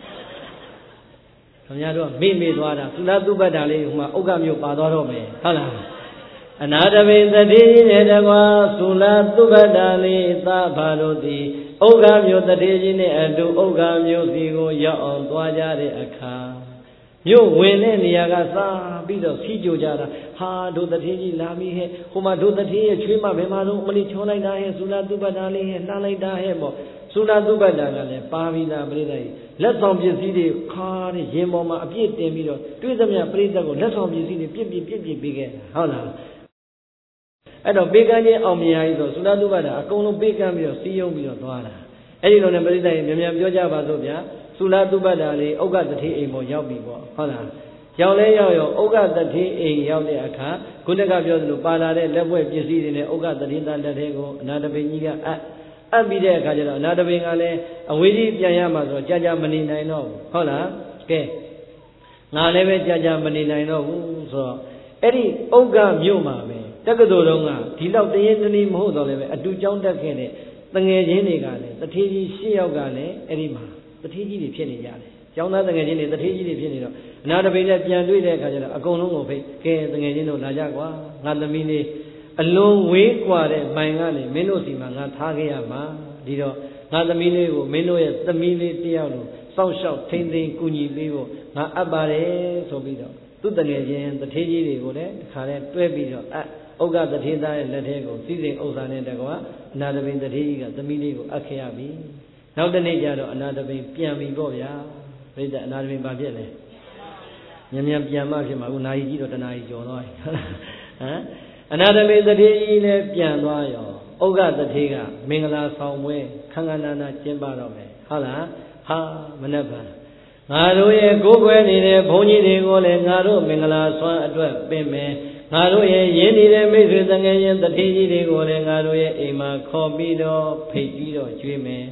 ခင်ဗျားတို့မေ့မေ့သွားတာသုလသုပတ္တာလေးဟိုမှာဥက္ကမျိုးပါသွားတော့မယ်ဟုတ်လားအနာတပိသတိနဲ့တကွာသုလသုပတ္တာလေးသာဘာလို့ဒီဥက္ကမျိုးတတိကြီးနဲ့အတူဥက္ကမျိုးစီကိုရောက်အောင်သွားကြတဲ့အခါမြို့ဝင်တဲ့နေရာကစားပြီးတော့စီးကြကြတာဟာတို့တထေးကြီးလာပြီဟဲ့ဟိုမှာတို့တထေးရဲ့ချွေးမဘယ်မှာတော့မလီချောလိုက်တာဟဲ့သုလသုပတ္တာလေးဟဲ့လှမ်းလိုက်တာဟဲ့ပေါ့သုလသုပတ္တာကလည်းပါပြီးသားပြိဿကြီးလက်ဆောင်ပစ္စည်းတွေခါတဲ့ရင်ပေါ်မှာအပြည့်တင်ပြီးတော့တွေးသမျှပြိဿကိုလက်ဆောင်ပစ္စည်းတွေပြစ်ပြစ်ပြစ်ပြစ်ပေးခဲ့ဟုတ်လားအဲ့တော့ပေးကမ်းခြင်းအောင်မြင်ရည်ဆိုသုလသုပတ္တာအကုန်လုံးပေးကမ်းပြီးတော့စီးယုံပြီးတော့သွားတာအဲ့ဒီလိုနဲ့ပြိဿကြီးမြန်မြန်ပြောကြပါစို့ဗျာသုလသုပတ္တာလေးဥက္ကတထေးအိမ်ပေါ်ရောက်ပြီပေါ့ဟုတ်လားရောက်လဲရောက်ရောဥက္ကတထေးအိမ်ရောက်တဲ့အခါခုနကပြောသလိုပါလာတဲ့လက်ဘွဲ့ပစ္စည်းတွေနဲ့ဥက္ကတထေးသားလက်ထဲကိုအနာတပိကြီးကအပ်အပ်ပြီးတဲ့အခါကျတော့အနာတပိကလည်းအဝေးကြီးပြန်ရမှာဆိုတော့ကြာကြာမနေနိုင်တော့ဘူးဟုတ်လားကဲငါလည်းပဲကြာကြာမနေနိုင်တော့ဘူးဆိုတော့အဲ့ဒီဥက္ကမြို့မှာပဲတက္ကသိုလ်တုန်းကဒီလောက်တရင်တနည်းမဟုတ်တော့လည်းပဲအတူကျောင်းတက်ခဲ့တဲ့တငယ်ချင်းတွေကလည်းတထေးကြီး၈ယောက်ကလည်းအဲ့ဒီမှာတထေးကြီးတွေဖြစ်နေကြတယ်ကျောင်းသားတငယ်ချင်းတွေတထေးကြီးတွေဖြစ်နေတော့အနာတပိနဲ့ပြန်တွေ့တဲ့အခါကျတော့အကုန်လုံးကိုဖိတ်ကဲတငယ်ချင်းတို့လာကြကွာငါသမီးလေးအလွန်ဝေးကွာတဲ့မိုင်ကနေမင်းတို့စီမှာငါထားခဲ့ရမှာဒီတော့ငါသမီးလေးကိုမင်းတို့ရဲ့သမီးလေးတယောက်လိုစောင့်ရှောက်ထိမ့်သိမ်းကူညီပေးဖို့ငါအပ်ပါတယ်ဆိုပြီးတော့သူ့တငယ်ချင်းတထေးကြီးတွေကိုလည်းတခါတည်းတွဲပြီးတော့အဥက္ကတထေးသားရဲ့လက်ထဲကိုစီစဉ်ဥစ္စာနဲ့တကွာအနာတပိတထေးကြီးကသမီးလေးကိုအပ်ခဲ့ရပြီနောက်တနေ့ကျတော့အနာတပိပြန်ပြီပေါ့ဗျာပြိဿအနာတပိဘာဖြစ်လဲမြန်မြန်ပြန်မှဖြစ်မှာအခုနာရီကြီးတော့တနာရီကျော်သွားပြီဟမ်အနာတပိတထေးကြီးလည်းပြန်သွားရောဥက္ကတထေးကမင်္ဂလာဆောင်ပွဲခန်းခန်းနာနာကျင်းပတော့မယ်ဟုတ်လားဟာမနှက်ပါငါတို့ရဲ့ကိုယ်ွယ်နေတဲ့ဘုန်းကြီးတွေကိုလည်းငါတို့မင်္ဂလာဆွမ်းအတွက်ပင်မယ်ငါတို့ရဲ့ရင်းနေတဲ့မိတ်ဆွေတငယ်ချင်းတထေးကြီးတွေကိုလည်းငါတို့ရဲ့အိမ်မှာခေါ်ပြီးတော့ဖိတ်ပြီးတော့ကျွေးမယ်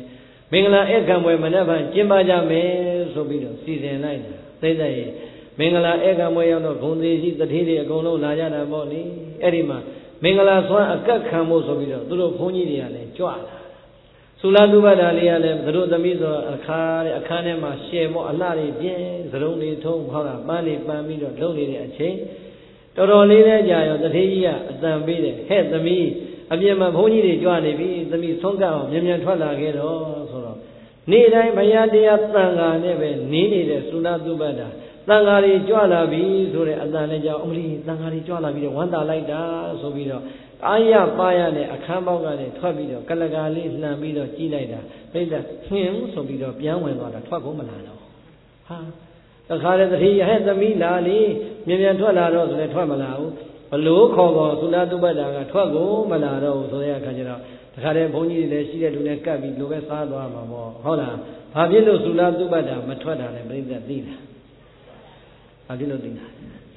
မင်္ဂလာဧကံပွဲမနေ့ကကျင်းပကြမယ်ဆိုပြီးတော့စီစဉ်လိုက်တာသိတဲ့ရေမင်္ဂလာဧကံပွဲရောက်တော့ဂုံသေးကြီးတတိတွေအကုန်လုံးလာကြတာပေါ့လေအဲ့ဒီမှာမင်္ဂလာဆွမ်းအကက်ခံဖို့ဆိုပြီးတော့သူတို့ဘုန်းကြီးတွေကလည်းကြွလာသုလာသုဘတာလေးကလည်းသူတို့သမီးဆိုအခါတဲ့အခန်းထဲမှာရှယ်မော့အလှတွေပြင်းစရုံတွေထုံးဟောတာပန်းတွေပန်းပြီးတော့လုံနေတဲ့အချိန်တော်တော်လေးနဲ့ကြာရောတထေးကြီးကအတန်ပေးတယ်ဟဲ့သမီးအပြင်မှာဘုန်းကြီးတွေကြွနေပြီသမီးဆုံးကအောင်မြန်မြန်ထွက်လာခဲ့တော့ဆိုတော့နေ့တိုင်းဘုရားတရားသံဃာနဲ့ပဲနေနေတဲ့သုလာသုဘတာသံဃာတွေကြွလာပြီဆိုတဲ့အတန်နဲ့ကြောင့်အမလီသံဃာတွေကြွလာပြီးတော့ဝမ်းသာလိုက်တာဆိုပြီးတော့အာရပါရနဲ့အခန်းပေါက်ကနေထွက်ပြီးတော့ကလကာလေးလှန်ပြီးတော့ကြီးလိုက်တာပြိဿဟင်းဆိုပြီးတော့ပြန်ဝင်သွားတာထွက်ကုန်မလာတော့ဟာတခါတည်းတတိယဟဲ့သမီးလာလေမြန်မြန်ထွက်လာတော့ဆိုလည်းထွက်မလာဘူးဘလို့ခေါ်ခေါ်သုလာသုဘတာကထွက်ကုန်မလာတော့ဘူးဆိုတဲ့အခါကျတော့တခါတည်းဘုန်းကြီးတွေလည်းရှိတဲ့လူနဲ့ကပ်ပြီးလိုပဲစားသွားမှာပေါ့ဟုတ်လားဘာဖြစ်လို့သုလာသုဘတာမထွက်တာလဲပြိဿသိတာဘာဖြစ်လို့သိတာ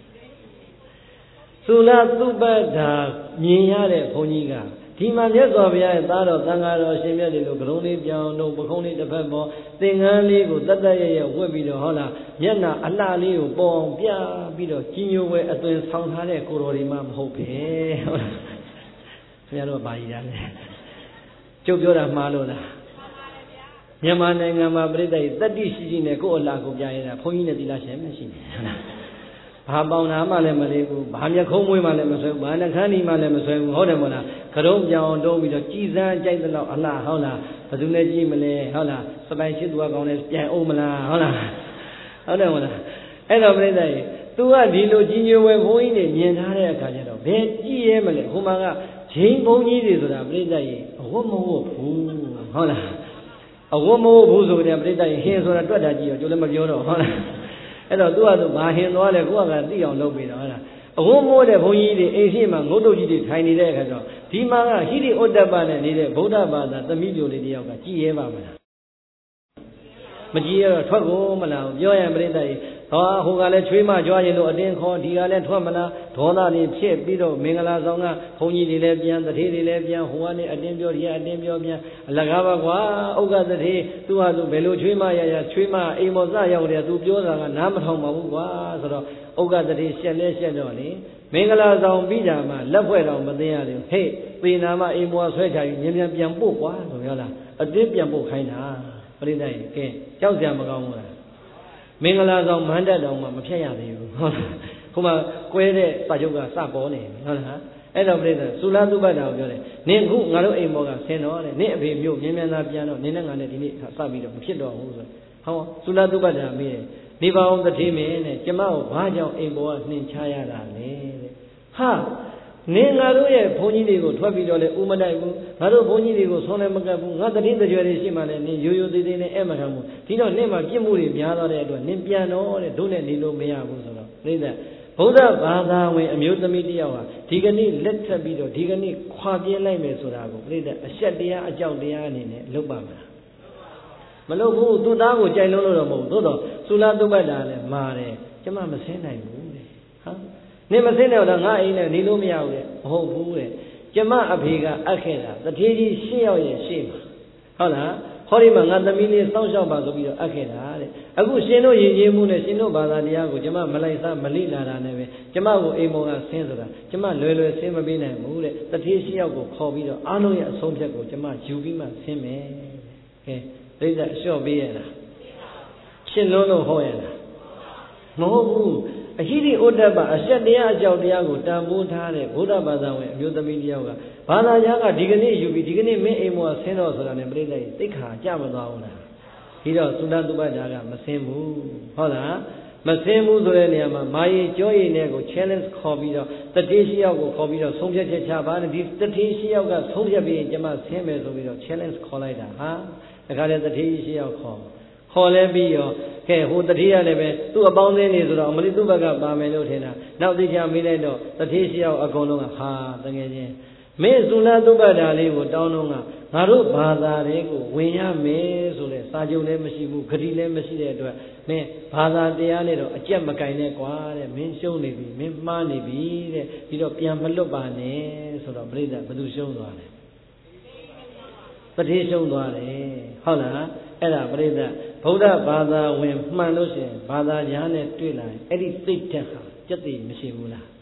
သုလာသုဘတာမြင်ရတဲ့ဘုန်းကြီးကဒီမှာမြတ်စွာဘုရားရဲ့သားတော်သံဃာတော်ရှင်မြတ်တွေလိုကရုံးလေးပြောင်းတော့ပခုံးလေးတစ်ဖက်ပေါ်သင်္ကန်းလေးကိုတတ်တတ်ရရဝတ်ပြီးတော့ဟုတ်လားမျက်နှာအလှလေးကိုပေါ်အောင်ပြပြီးတော့ကြီးညိုဝဲအသွင်ဆောင်ထားတဲ့ကိုတော်ဒီမှမဟုတ်ပဲဟုတ်လားခင်ဗျားတို့ကဘာကြီးတာလဲကျုပ်ပြောတာမှားလို့လားမြန်မာနိုင်ငံမှာပြိဿတတ္တိရှိရှိနဲ့ကိုယ့်အလှကိုပြရတာဘုန်းကြီးနဲ့သီလရှင်မရှိဘူးဟုတ်လားဘာပေါင်နာမှလည်းမလေးဘူးဘာမျက်ခုံးမွေးမှလည်းမဆွဲဘူးဘာနှခမ်းဒီမှလည်းမဆွဲဘူးဟုတ်တယ်မို့လားကရုံးပြောင်းတုံးပြီးတော့ကြည်စမ်းကြိုက်တဲ့လောက်အလှဟုတ်လားဘယ်သူနဲ့ကြည့်မလဲဟုတ်လားစပိုင်ရှိသူကကောင်းလဲပြန်အောင်မလားဟုတ်လားဟုတ်တယ်မို့လားအဲ့တော့ပြိဿရေ तू ကဒီလိုကြီးညိုဝဲဘုန်းကြီးတွေမြင်ထားတဲ့အခါကျတော့ဘယ်ကြည့်ရဲမလဲဟိုမှာကဂျိန်းဘုန်းကြီးတွေဆိုတာပြိဿရေအဝတ်မဝတ်ဘူးဟုတ်လားအဝတ်မဝတ်ဘူးဆိုတဲ့ပြိဿရေဟင်းဆိုတာတွက်တာကြည့်ရောကျိုးလည်းမပြောတော့ဟုတ်လားအဲ့တော့သူကသူဘာဟင်သွားလဲကိုကကသိအောင်လုပ်ပေးတော့ဟုတ်လားအဝတ်မိုးတဲ့ဘုန်းကြီးတွေအိမ်ရှိမှငုတ်တုတ်ကြီးတွေထိုင်နေတဲ့အခါကျတော့ဒီမှာကဟိရိဥဒ္ဒပနဲ့နေတဲ့ဗုဒ္ဓဘာသာသမီးပြိုလေးတယောက်ကကြည်ရဲပါမလားမကြည်ရတော့ထွက်ကုန်မလားပြောရင်ပြိဿကြီးဟောဟိုကလည်းချွေးမကြွားရင်လို့အတင်းခေါ်ဒီကလည်းထွက်မလားဒေါသတွေဖြစ်ပြီးတော့မင်္ဂလာဆောင်ကဘုန်းကြီးတွေလည်းပြန်တထေးတွေလည်းပြန်ဟိုကနေအတင်းပြောဒီကအတင်းပြောပြန်အလကားပါကွာဥက္ကတထေးသူဟာသူဘယ်လိုချွေးမရရချွေးမအိမ်မောစရောက်တယ်သူပြောတာကနားမထောင်ပါဘူးကွာဆိုတော့ဥက္ကတထေးရှက်လဲရှက်တော့လေမင်္ဂလာဆောင်ပြီးကြမှာလက်ဖွဲ့တော်မသိရသေးဘူးဟေ့ပေနာမအိမ်မောဆွဲချပြီးမြန်မြန်ပြန်ပို့ကွာဆိုပြောလားအတင်းပြန်ပို့ခိုင်းတာပြိဿကြီးကဲကြောက်စရာမကောင်းဘူးလားမင်္ဂလာဆောင်မန္တတော်မှာမဖြတ်ရသေးဘူးဟုတ်လားခုမှကွဲတဲ့စာချုပ်ကစပေါ်နေပြီဟုတ်လားအဲ့တော့ပြိဿသုလာသုဘတာကိုပြောတယ်နင်ခုငါတို့အိမ်ဘောကဆင်းတော့တယ်နင်အဖေမျိုးမြင်မြန်သာပြန်တော့နင်နဲ့ငါနဲ့ဒီနေ့စပြီးတော့မဖြစ်တော့ဘူးဆိုဟောသုလာသုဘတာမေးတယ်နေပါအောင်တတိမင်းနဲ့ကျမကိုဘာကြောင့်အိမ်ဘောကနှင်ချရတာလဲတဲ့ဟာနင်ငါတို့ရဲ့ဘုန်းကြီးတွေကိုထွက်ပြီးတော့လေဥမတိုက်ဘူးငါတို့ဘုန်းကြီးတွေကိုဆုံးလည်းမကပ်ဘူးငါတတိတကြွယ်တွေရှိမှလည်းနင်ရိုးရိုးသေးသေးနဲ့အဲ့မထားဘူးဒီတော့နင်မှာပြစ်မှုတွေများသွားတဲ့အတွက်နင်ပြန်တော့တဲ့တို့နဲ့နေလို့မရဘူးဆိုတော့ပြိဿဗုဒ္ဓဘာသာဝင်အမျိုးသမီးတယောက်ဟာဒီကနေ့လက်ထပ်ပြီးတော့ဒီကနေ့ခွာပြင်းလိုက်မယ်ဆိုတာကိုပြိဿအရှက်တရားအကြောက်တရားအနေနဲ့လုပ်ပါမလားမလုပ်ဘူးသူ့သားကိုကြိုက်လုံးလို့တော့မဟုတ်ဘူးသို့တော့သုလာသုဘတာလည်းမာတယ်ကျမမဆင်းနိုင်ဘူးတဲ့ဟာနင်မသိနေတော့ငါအိမ်နဲ့နေလို့မရဘူးတဲ့မဟုတ်ဘူးတဲ့ကျမအဖေကအပ်ခဲ့တာတထေးကြီးရှစ်ယောက်ရဲ့ရှေ့မှာဟုတ်လားဟောဒီမှာငါသမီးလေးစောင့်ရှောက်ပါဆိုပြီးတော့အပ်ခဲ့တာတဲ့အခုရှင်တို့ယဉ်ကျေးမှုနဲ့ရှင်တို့ဘာသာတရားကိုကျမမလိုက်စားမလိလာတာနဲ့ပဲကျမကိုအိမ်ပေါ်ကဆင်းဆိုတာကျမလွယ်လွယ်ဆင်းမပေးနိုင်ဘူးတဲ့တထေးရှစ်ယောက်ကိုခေါ်ပြီးတော့အားလုံးရဲ့အဆုံးဖြတ်ကိုကျမယူပြီးမှဆင်းမယ်ကဲပြိဿအလျှော့ပေးရလားရှင်းလုံးလုံးဟောရလားမဟုတ်ဘူးအဟိရိဥဒ္ဒပအရှက်တရားအကြောက်တရားကိုတန်ဖိုးထားတဲ့ဗုဒ္ဓဘာသာဝင်အမျိုးသမီးတယောက်ကဘာသာကြားကဒီကနေ့ယူပြီးဒီကနေ့မင်းအိမ်မောဆင်းတော့ဆိုတာနဲ့ပြိဿကြီးသိက္ခာကြမသွားဘူးလားဒီတော့သုလာသုဘတာကမဆင်းဘူးဟုတ်လားမဆင်းဘူးဆိုတဲ့နေရာမှာမာရီကြောရည်နဲ့ကို challenge ခေါ်ပြီးတော့တတိရှိယောက်ကိုခေါ်ပြီးတော့ဆုံးဖြတ်ချက်ချပါနဲ့ဒီတတိရှိယောက်ကဆုံးဖြတ်ပြီးကျမဆင်းမယ်ဆိုပြီးတော့ challenge ခေါ်လိုက်တာဟာဒါကြတဲ့တတိရှိယောက်ခေါ်ခေါ်လဲပြီးရောကဲဟိုတတိယလည်းပဲသူ့အပေါင်းအသင်းနေဆိုတော့အမလီသူ့ဘက်ကပါမယ်လို့ထင်တာနောက်သိချမေးလိုက်တော့တတိရှိယောက်အကုန်လုံးကဟာတကယ်ချင်းမင်းသုလာသုဘတာလေးကိုတောင်းတော့ကငါတို့ဘာသာတွေကိုဝင်ရမယ်ဆိုတဲ့စာချုပ်လည်းမရှိဘူးဂတိလည်းမရှိတဲ့အတွက်မင်းဘာသာတရားနဲ့တော့အကျက်မကင်နဲ့ကွာတဲ့မင်းရှုံးနေပြီမင်းမှားနေပြီတဲ့ပြီးတော့ပြန်မလွတ်ပါနဲ့ဆိုတော့ပြိဿဘယ်သူရှုံးသွားလဲတတိရှုံးသွားတယ်ဟုတ်လားအဲ့ဒါပြိဿဗုဒ္ဓဘာသာဝင်မှန်လို့ရှိရင်ဘာသာညာနဲ့တွေ့လာရင်အဲ့ဒီစိတ်ဓာတ်ဟာစက်တည်မရှိဘူးလား